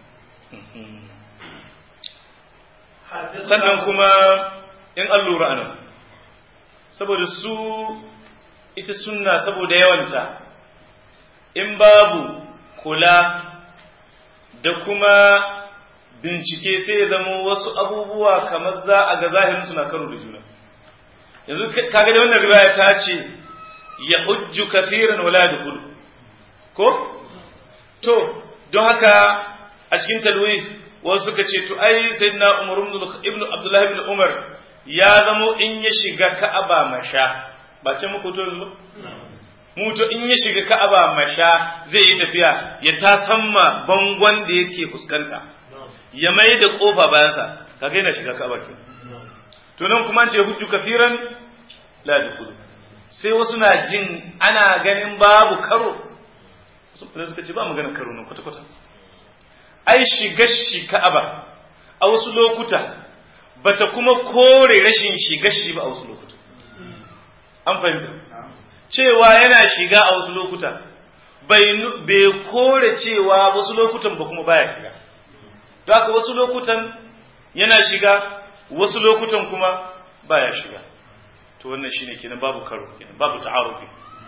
A: sannan kuma in an lura anan saboda su ita sunna saboda yawanta in babu kula da kuma bincike sai ya zama wasu abubuwa kamar za a ga zahirin suna karo da juna yanzu kaga da wannan riwaya ta ce ya hujju kathiran wala yadkhulu ko to don haka a cikin talwis wasu suka ce to ai sayyidina Umar ibn Abdullah ibn Umar ya zamo in ya shiga Ka'aba masha ba ce muku to yanzu mu to in ya shiga Ka'aba masha zai yi tafiya ya ta samma bangon da yake fuskanta ya mai da kofa bayan sa kaga yana shiga Ka'aba ke to nan kuma ce hujju kafiran la dukul sai wasu na jin ana ganin babu karo su suka ce ba magana karo nan kwata kwata ai shigar shi Ka'aba a wasu lokuta bata kuma kore rashin shigar shi ba a wasu lokuta an fahimta cewa yana shiga a wasu lokuta bai bai kore cewa wasu lokutan ba kuma baya shiga don haka wasu lokutan yana shiga wasu lokutan kuma baya shiga to wannan shine kenan babu karo kenan babu ta'arufi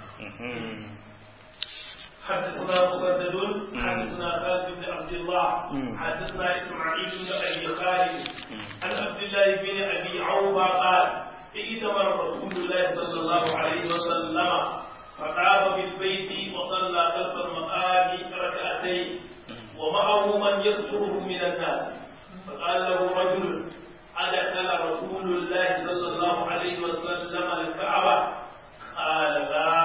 B: حدثنا مسدد حدثنا خالد بن عبد الله حدثنا اسماعيل بن ابي خالد عن عبد الله بن ابي عوفه قال ائتمر رسول الله صلى الله عليه وسلم فطاف بالبيت وصلى خلف المقام ركعتين ومعه من يذكره من الناس فقال له رجل أدخل رسول الله صلى الله عليه وسلم الكعبة قال لا.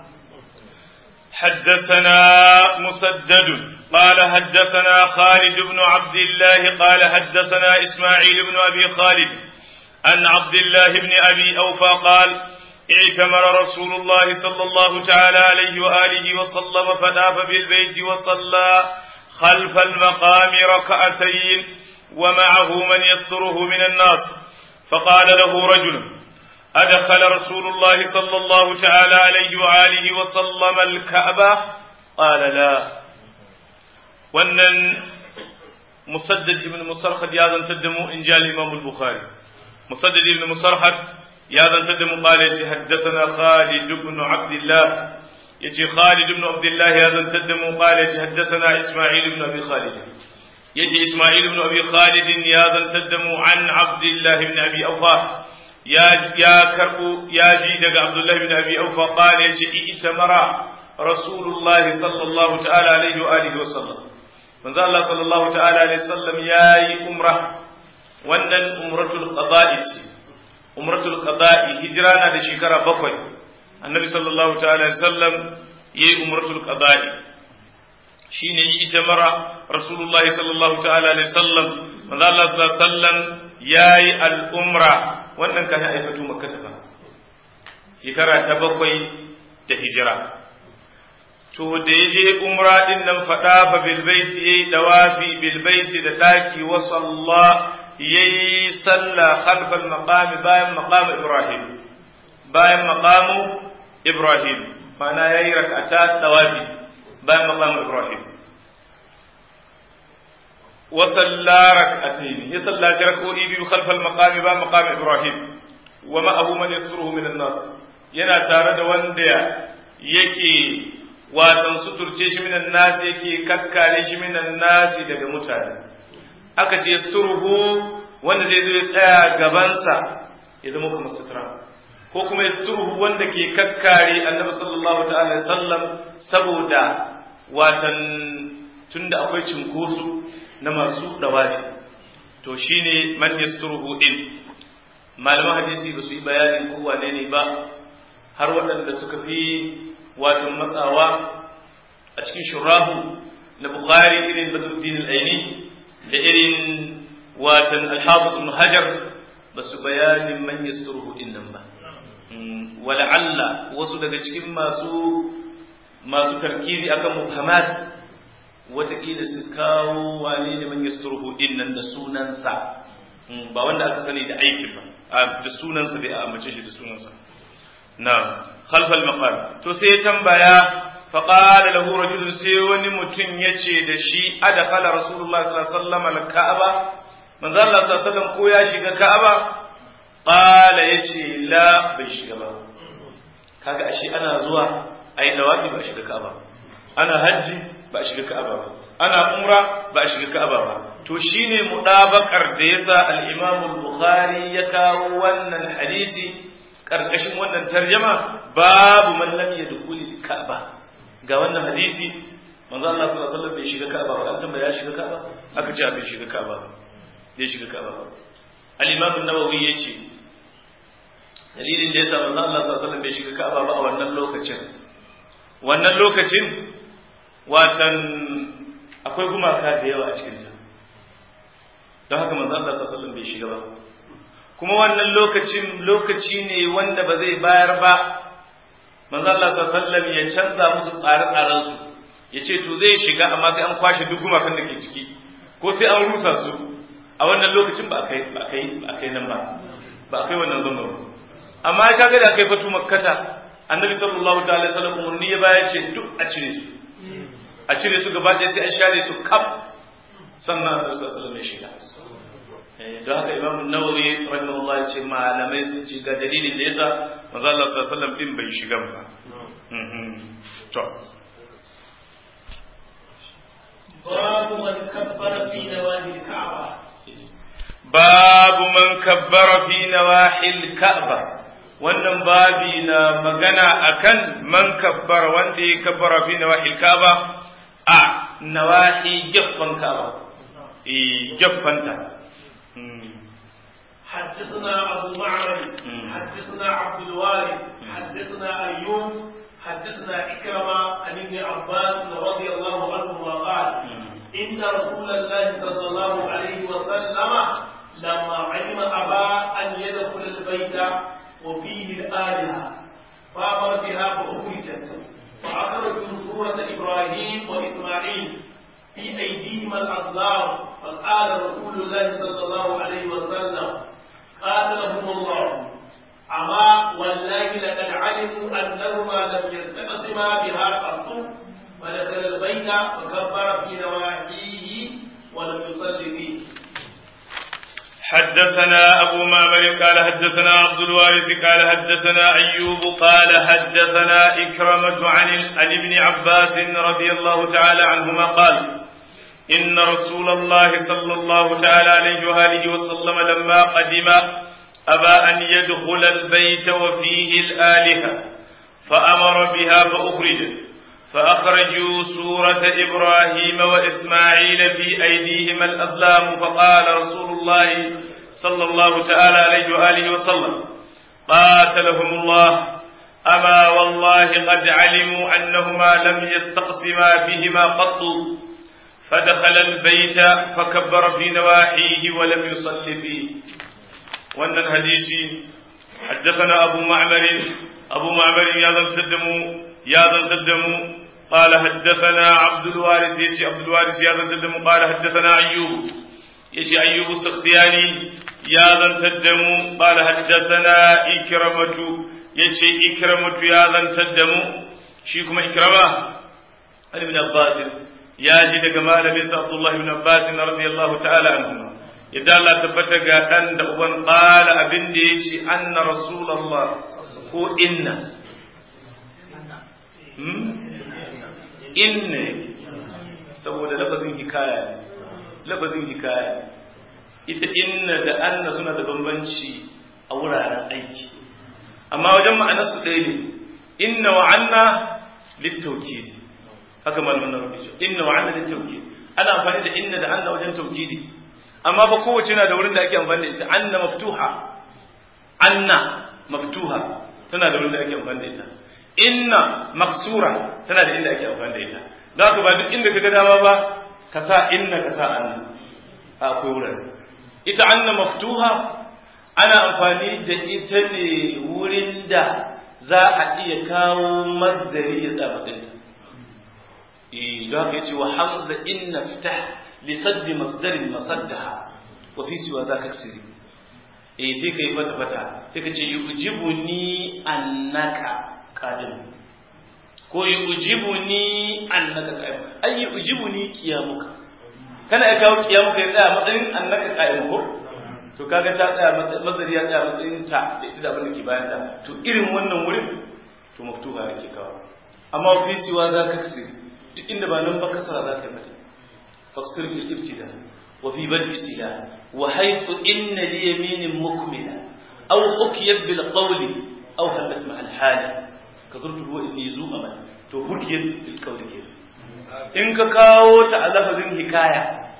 A: حدثنا مسدد قال حدثنا خالد بن عبد الله قال حدثنا إسماعيل بن أبي خالد عن عبد الله بن أبي أوفى قال ائتمر رسول الله صلى الله تعالى عليه وآله وسلم فطاف بالبيت وصلى خلف المقام ركعتين ومعه من يستره من الناس فقال له رجل أدخل رسول الله صلى الله تعالى عليه وآله وسلم الكعبة قال لا wannan musaddad ibn musarhad ya zantar da mu in ji al-imam al-bukhari musaddad ibn musarhad ya zantar da mu qala yace haddathana khalid ibn abdullah yace khalid ibn abdullah ya zantar da mu qala yace haddathana isma'il ibn abi khalid yace isma'il ibn abi khalid ya zantar da mu an abdullah ibn abi awfa ya ya karbu ya ji daga abdullah ibn abi awfa qala yace itamara rasulullahi sallallahu ta'ala alaihi wa alihi wa sallam manzo Allah sallallahu ta'ala alaihi wasallam yayi umra wannan umratul qada'i ce umratul qada'i hijira na da shekara bakwai annabi sallallahu ta'ala alaihi wasallam yayi umratul qada'i shine yi jamara rasulullahi sallallahu ta'ala alaihi wasallam manzo Allah sallallahu alaihi wasallam yayi al-umra wannan kan aikatu makka ta shekara ta bakwai da hijira to da yaje umra din nan fada fa bil baiti yayi dawafi bil baiti da daki wa salla yayi salla khalfal maqam bayan maqam ibrahim bayan maqamu ibrahim mana yayi rak'ata dawafi bayan maqam ibrahim wa salla rak'atayn ya salla rak'o'i bi khalfal maqam bayan maqam ibrahim wa ma'ahu man yasturuhu min an-nas yana tare da wanda yake watan suturce shi minan nasi yake kakkare shi minan nasi daga mutane aka ce yasturuhu wanda zai zo ya tsaya gabansa ya zama kuma sutura ko kuma yasturuhu wanda ke kakkare annabi sallallahu ta'ala alaihi wasallam saboda watan tunda akwai cinkoso na masu dawafi to shine man yasturuhu din malaman hadisi ba su yi bayanin ko wane ne ba har waɗanda suka fi wato matsawa a cikin shurahu na Bukhari irin Badruddin al-Aini da irin watan al-Hafiz ibn Hajar ba su bayanin man yasturuhu din nan ba wala'alla wasu daga cikin masu masu tarkizi akan mubhamat wataƙila su kawo wane ne man yasturuhu din nan da sunansa ba wanda aka sani da aikin ba da sunansa bai amince shi da sunansa na khalfal maqam to sai ya tambaya fa qala lahu rajulun sai wani mutum yace da shi adakhala rasulullah sallallahu alaihi wasallam al-ka'aba manzo Allah sallallahu alaihi wasallam ko ya shiga ka'aba qala yace la bai shiga ba kaga ashe ana zuwa ai dawafi ba shiga ka'aba ana haji ba shiga ka'aba ba ana umra ba shiga ka'aba ba to shine mudabakar da yasa al-imam al-bukhari ya kawo wannan hadisi karkashin wannan tarjama babu man lam yadkhul al-ka'ba ga wannan hadisi manzo Allah sallallahu alaihi wasallam bai shiga ka'aba ba an tambaya shiga ka'aba aka ce bai shiga ka'aba ba bai shiga ka'aba ba al-imam an-nawawi yace dalilin da yasa manzo Allah sallallahu alaihi wasallam bai shiga ka'aba ba a wannan lokacin wannan lokacin watan akwai gumaka da yawa a cikin ta don haka manzo Allah sallallahu alaihi wasallam bai shiga ba kuma wannan lokacin lokaci ne wanda ba zai bayar ba manzo Allah sallallahu alaihi wasallam ya canza musu tsare-tsaren su yace to zai shiga amma sai an kwashe duk gumakan da ke ciki ko sai an rusa su a wannan lokacin ba kai ba kai ba kai nan ba ba kai wannan zama ba amma kaga da kai fatu makkata annabi sallallahu ta'ala alaihi wasallam umurni ya bayar ce duk a cire su a cire su gaba ɗaya sai an share su kaf sannan annabi sallallahu alaihi wasallam ya shiga don haka imamu nawawi rahimahullah ya ce malamai sun ce ga dalilin da yasa manzo Allah sallallahu alaihi wasallam din bai shiga ba to
B: babu man kabbara fi nawahi al-ka'ba
A: babu man kabbara fi nawahi al-ka'ba wannan babi na magana akan man kabbara wanda ya kabbara fi nawahi al-ka'ba a nawahi gaffan ka'ba eh gaffanta
B: حدثنا أبو معمر حدثنا عبد الوارث حدثنا أيوب حدثنا إكرمة عن ابن عباس رضي الله عنهما قال إن رسول الله صلى الله عليه وسلم لما علم أبا أن يدخل البيت وفيه الآلهة فأمر بها فأخرجت فأخرجوا سورة إبراهيم وإسماعيل في أيديهما الأظلام فقال رسول الله صلى الله عليه وسلم قاتلهم الله أما والله لقد علموا أنهما لم يستقسما بها قط فدخل البيت وكبر في نواحيه ولم يصل فيه.
A: حدثنا أبو معمر قال حدثنا عبد الوارث قال حدثنا أيوب قال حدثنا إكرمة عن عن ابن عباس رضي الله تعالى عنهما قال إن رسول الله صلى الله تعالى عليه وآله وسلم لما قدم أبى أن يدخل البيت وفيه الآلهة فأمر بها فأخرجت فأخرجوا سورة إبراهيم وإسماعيل في أيديهما الأظلام فقال رسول الله صلى الله تعالى عليه وآله وسلم قاتلهم الله أما والله قد علموا أنهما لم يستقسما بهما قط فدخل البيت فكبر في نواحيه ولم يصل فيه. وأن الحديث حدثنا أبو معمر أبو معمر يا ذا تدموا يا ذا تدموا قال حدثنا عبد الوارث يجي عبد الوارث يا ذا تدموا قال حدثنا أيوب يجي أيوب السختياني يا ذا تدموا قال حدثنا إكرمة يجي إكرمة يا ذا تدموا شيكم إكرمة ابن عباس يا جد كمال بن عبد الله بن عباس رضي الله تعالى عنهما يدا الله تبتا ga dan da uban qala abin da yace anna rasulullah ko inna hmm inna saboda lafazin hikaya ne lafazin hikaya ita inna da anna suna da bambanci a wuraren aiki amma wajen ma'anar su ɗaya ne inna wa anna litawkid haka malamin na rubuce inna wa anna litawkid ana amfani da inna da anna wajen tawkidi amma ba kowace na da wurin da ake amfani da ita anna maftuha anna maftuha tana da wurin da ake amfani da ita inna maksura tana da inda ake amfani da ita da haka ba duk inda kaga dama ba ka sa inna ka sa anna akwai wurin ita anna maftuha ana amfani da ita ne wurin da za a iya kawo mazdari ya tsaba dinta eh da haka yace wa hamza inna ftah لصد مصدر مصدها وفي سوى ذاك كسري eh sai kai fata fata sai kace yujibuni annaka qadim ko yujibuni annaka qadim ay yujibuni qiyamuka kana ya kawo qiyamuka ya tsaya matsayin annaka qadim ko to kaga ta tsaya mazari ya tsaya matsayin ta da ita da abin da ke bayan ta to irin wannan wurin to maftuha yake kawo amma fi siwa zaka kasiri duk inda ba nan ba kasara zaka yi mata فاقصر في الابتداء وفي بدء سلاح وحيث إن ليمين مكملة أو حكيت بالقول أو هلت مع الحال كثرت هو إني ذو أمل تو حكيت بالقول كده إن كاو تعلف ذن حكاية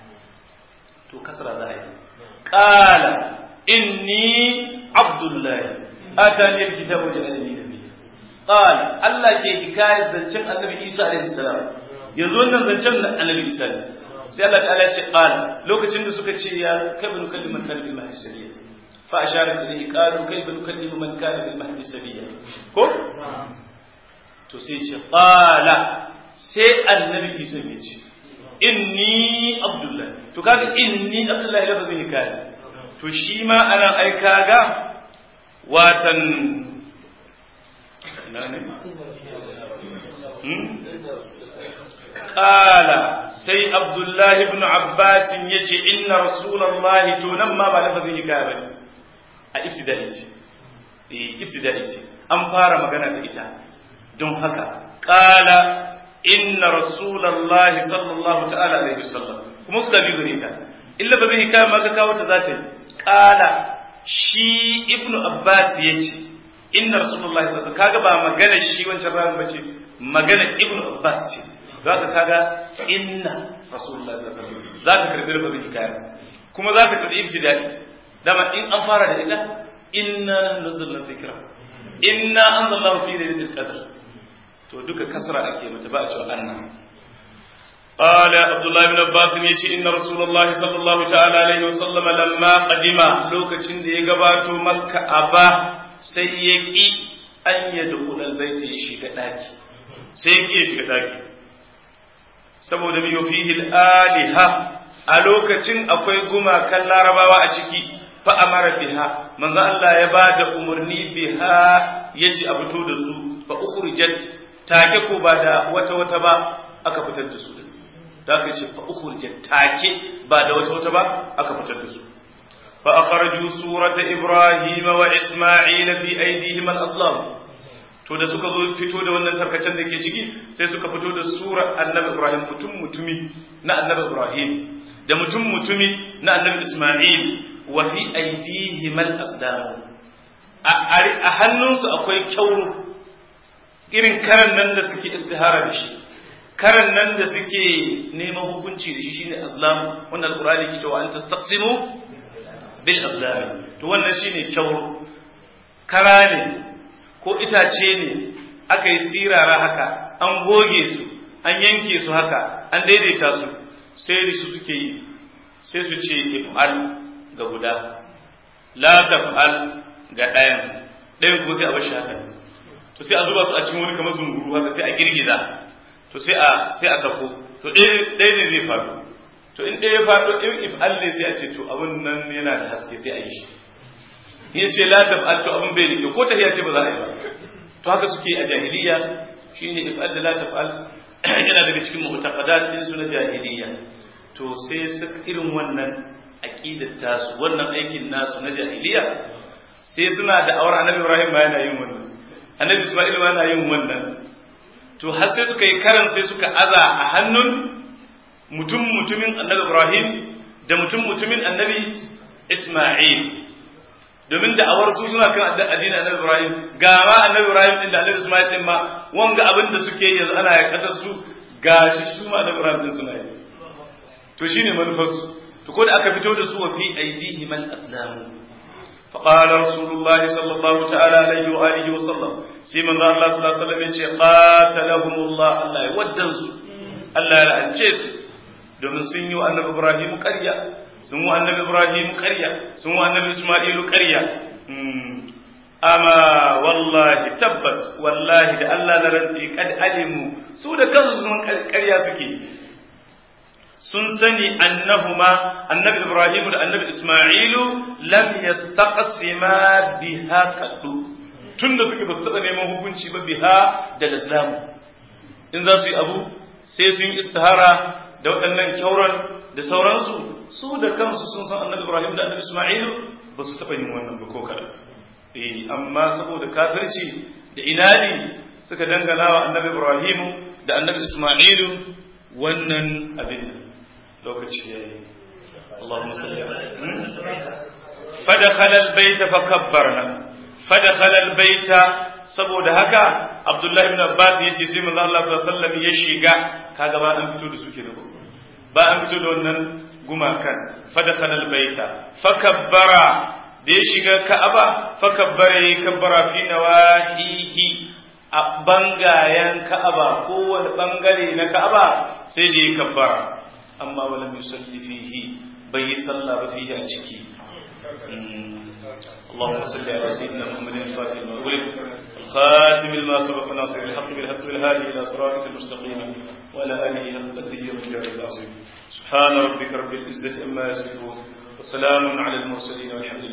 A: تو كسر ذلك قال إني عبد الله آتاني الكتاب وجعلني نبيا قال الله كي حكاية ذنشن النبي عيسى عليه السلام يظن ذنشن النبي عيسى sai Allah ta'ala ya ce qala lokacin da suka ce ya kaifa nukallimu man kana bil mahdi sabiya fa ashara ilayhi qalu kaifa nukallimu man kana bil mahdi sabiya ko to sai ce qala sai annabi Isa ya ce inni abdullah to kaga inni abdullah lafazin hikaya to shi ma anan ai kaga watan ina ne قال سي عبد الله بن عباس يجي إن رسول الله تنمى بلفظه كابل ابتدائي ابتدائي أم فار مغانا بإتا دون هكا قال إن رسول الله صلى الله تعالى عليه وسلم ومسلا بيغنيتا إلا بذيه كان مغا كاوتا ذاته قال شي ابن عباس يجي إن رسول الله صلى الله عليه وسلم كاغا با مغانا شي وانشان ران بچي مغانا ابن عباس يجي zaka kaga inna rasulullahi sallallahu alaihi wasallam za ta karbi lafazin hikaya kuma za ta karbi ibtidai dama in an fara da ita inna nazzalna dhikra inna anzalallahu fi lailatul qadr to duka kasra ake mata ba a cewa anna qala abdullah ibn abbas yace inna rasulullahi sallallahu ta'ala alaihi wasallam lamma qadima lokacin da ya gabato makka aba sai ya ki an yadkhul albayt ya shiga daki sai ya ki ya shiga daki saboda biyo fihi al-aliha a lokacin akwai gumakan larabawa a ciki fa amara biha manzo Allah ya bada umarni biha yace a fito da su fa ukhrijat take ko ba da wata wata ba aka fitar da su da aka ce fa ukhrijat take ba da wata wata ba aka fitar da su fa akhraju surata ibrahima wa isma'ila fi aydihim al-aslam to da suka zo fito da wannan tarkacen da ke ciki sai suka fito da surar annabi Ibrahim mutum mutumi na annabi Ibrahim da mutum mutumi na annabi Isma'il wa fi aydihim al-asdam a hannunsu akwai kyauro irin karan nan da suke istihara da shi karan nan da suke neman hukunci da shi shine azlam wannan alqur'ani ke cewa an tastaqsimu bil azlam to wannan shine kyauro kara ne ko itace ne aka yi sirara haka an goge su an yanke su haka an daidaita su sai su suke yi sai su ce if'al ga guda la taf'al ga ɗayan ɗayan kuma sai a bashi haka to sai a zuba su a cikin wani kamar zunguru haka sai a girgiza to sai a sai a sako to ɗaya ne zai faɗo to in ɗaya ya faɗo in if'al ne sai a ce to abin nan yana da haske sai a yi shi ya ce la taf'al to abin bai rike ko tahiya ce ba za a yi ba to haka suke a jahiliya shine if'al da la taf'al yana daga cikin mu'taqadat din su na jahiliya to sai su irin wannan aqidar tasu wannan aikin nasu na jahiliya sai suna da aure annabi Ibrahim ba yana yin wannan annabi Isma'il ma yana yin wannan to har sai suka yi karan sai suka aza a hannun mutum mutumin annabi Ibrahim da mutum mutumin annabi Isma'il domin da awar su suna kan addinin annabi Ibrahim ga ma annabi Ibrahim din da annabi Isma'il din ma wanga abin da suke yanzu ana yakatar su gashi su ma annabi Ibrahim din suna yi to shine manufar su to ko da aka fito da su wa fi aidihim al-aslam fa qala rasulullah sallallahu ta'ala alaihi wa alihi wa sallam sai manzo Allah sallallahu alaihi wasallam yace qatalahumullah Allah ya waddan su Allah ya la'ance su domin sun yi wa annabi Ibrahim ƙarya sun wa annabi Ibrahim ƙarya sun wa annabi Isma'ilu ƙarya amma wallahi tabbas wallahi da Allah na rantsi kad alimu su da kansu sun ƙarya suke sun sani annahuma annabi Ibrahim da annabi Isma'ilu lam yastaqsima biha qaddu tunda suke ba su taɓa neman hukunci ba biha da Islam in za su yi abu sai sun yi istihara da waɗannan kyauran da sauransu su da kansu sun san annabi Ibrahim da annabi Isma'ilu ba su taɓa yin wannan ba ko kaɗan eh amma saboda kafirci da inadi suka dangana wa annabi Ibrahim da annabi Isma'ilu wannan abin lokaci yayi Allahumma salli fadakhala albayta fakabbarna fadakhala albayta saboda haka Abdullahi ibn Abbas yace sai manzo Allah sallallahu alaihi wasallam ya shiga kaga ba an fito da su kenan ba an fito da wannan gumakan fadakhala albayta fakabbara da ya shiga Ka'aba fakabbara ya kabbara fi nawahihi a bangayen Ka'aba kowane bangare na Ka'aba sai da ya kabbara amma walam yusalli fihi bai salla ba fihi a ciki اللهم صل على سيدنا محمد الفاتح لما أغلق الخاتم لما سبق ناصر الحق بالحق والهادي إلى صراطك المستقيم وعلى آله حق قدره ومقداره العظيم سبحان ربك رب العزة عما يصفون وسلام على المرسلين والحمد لله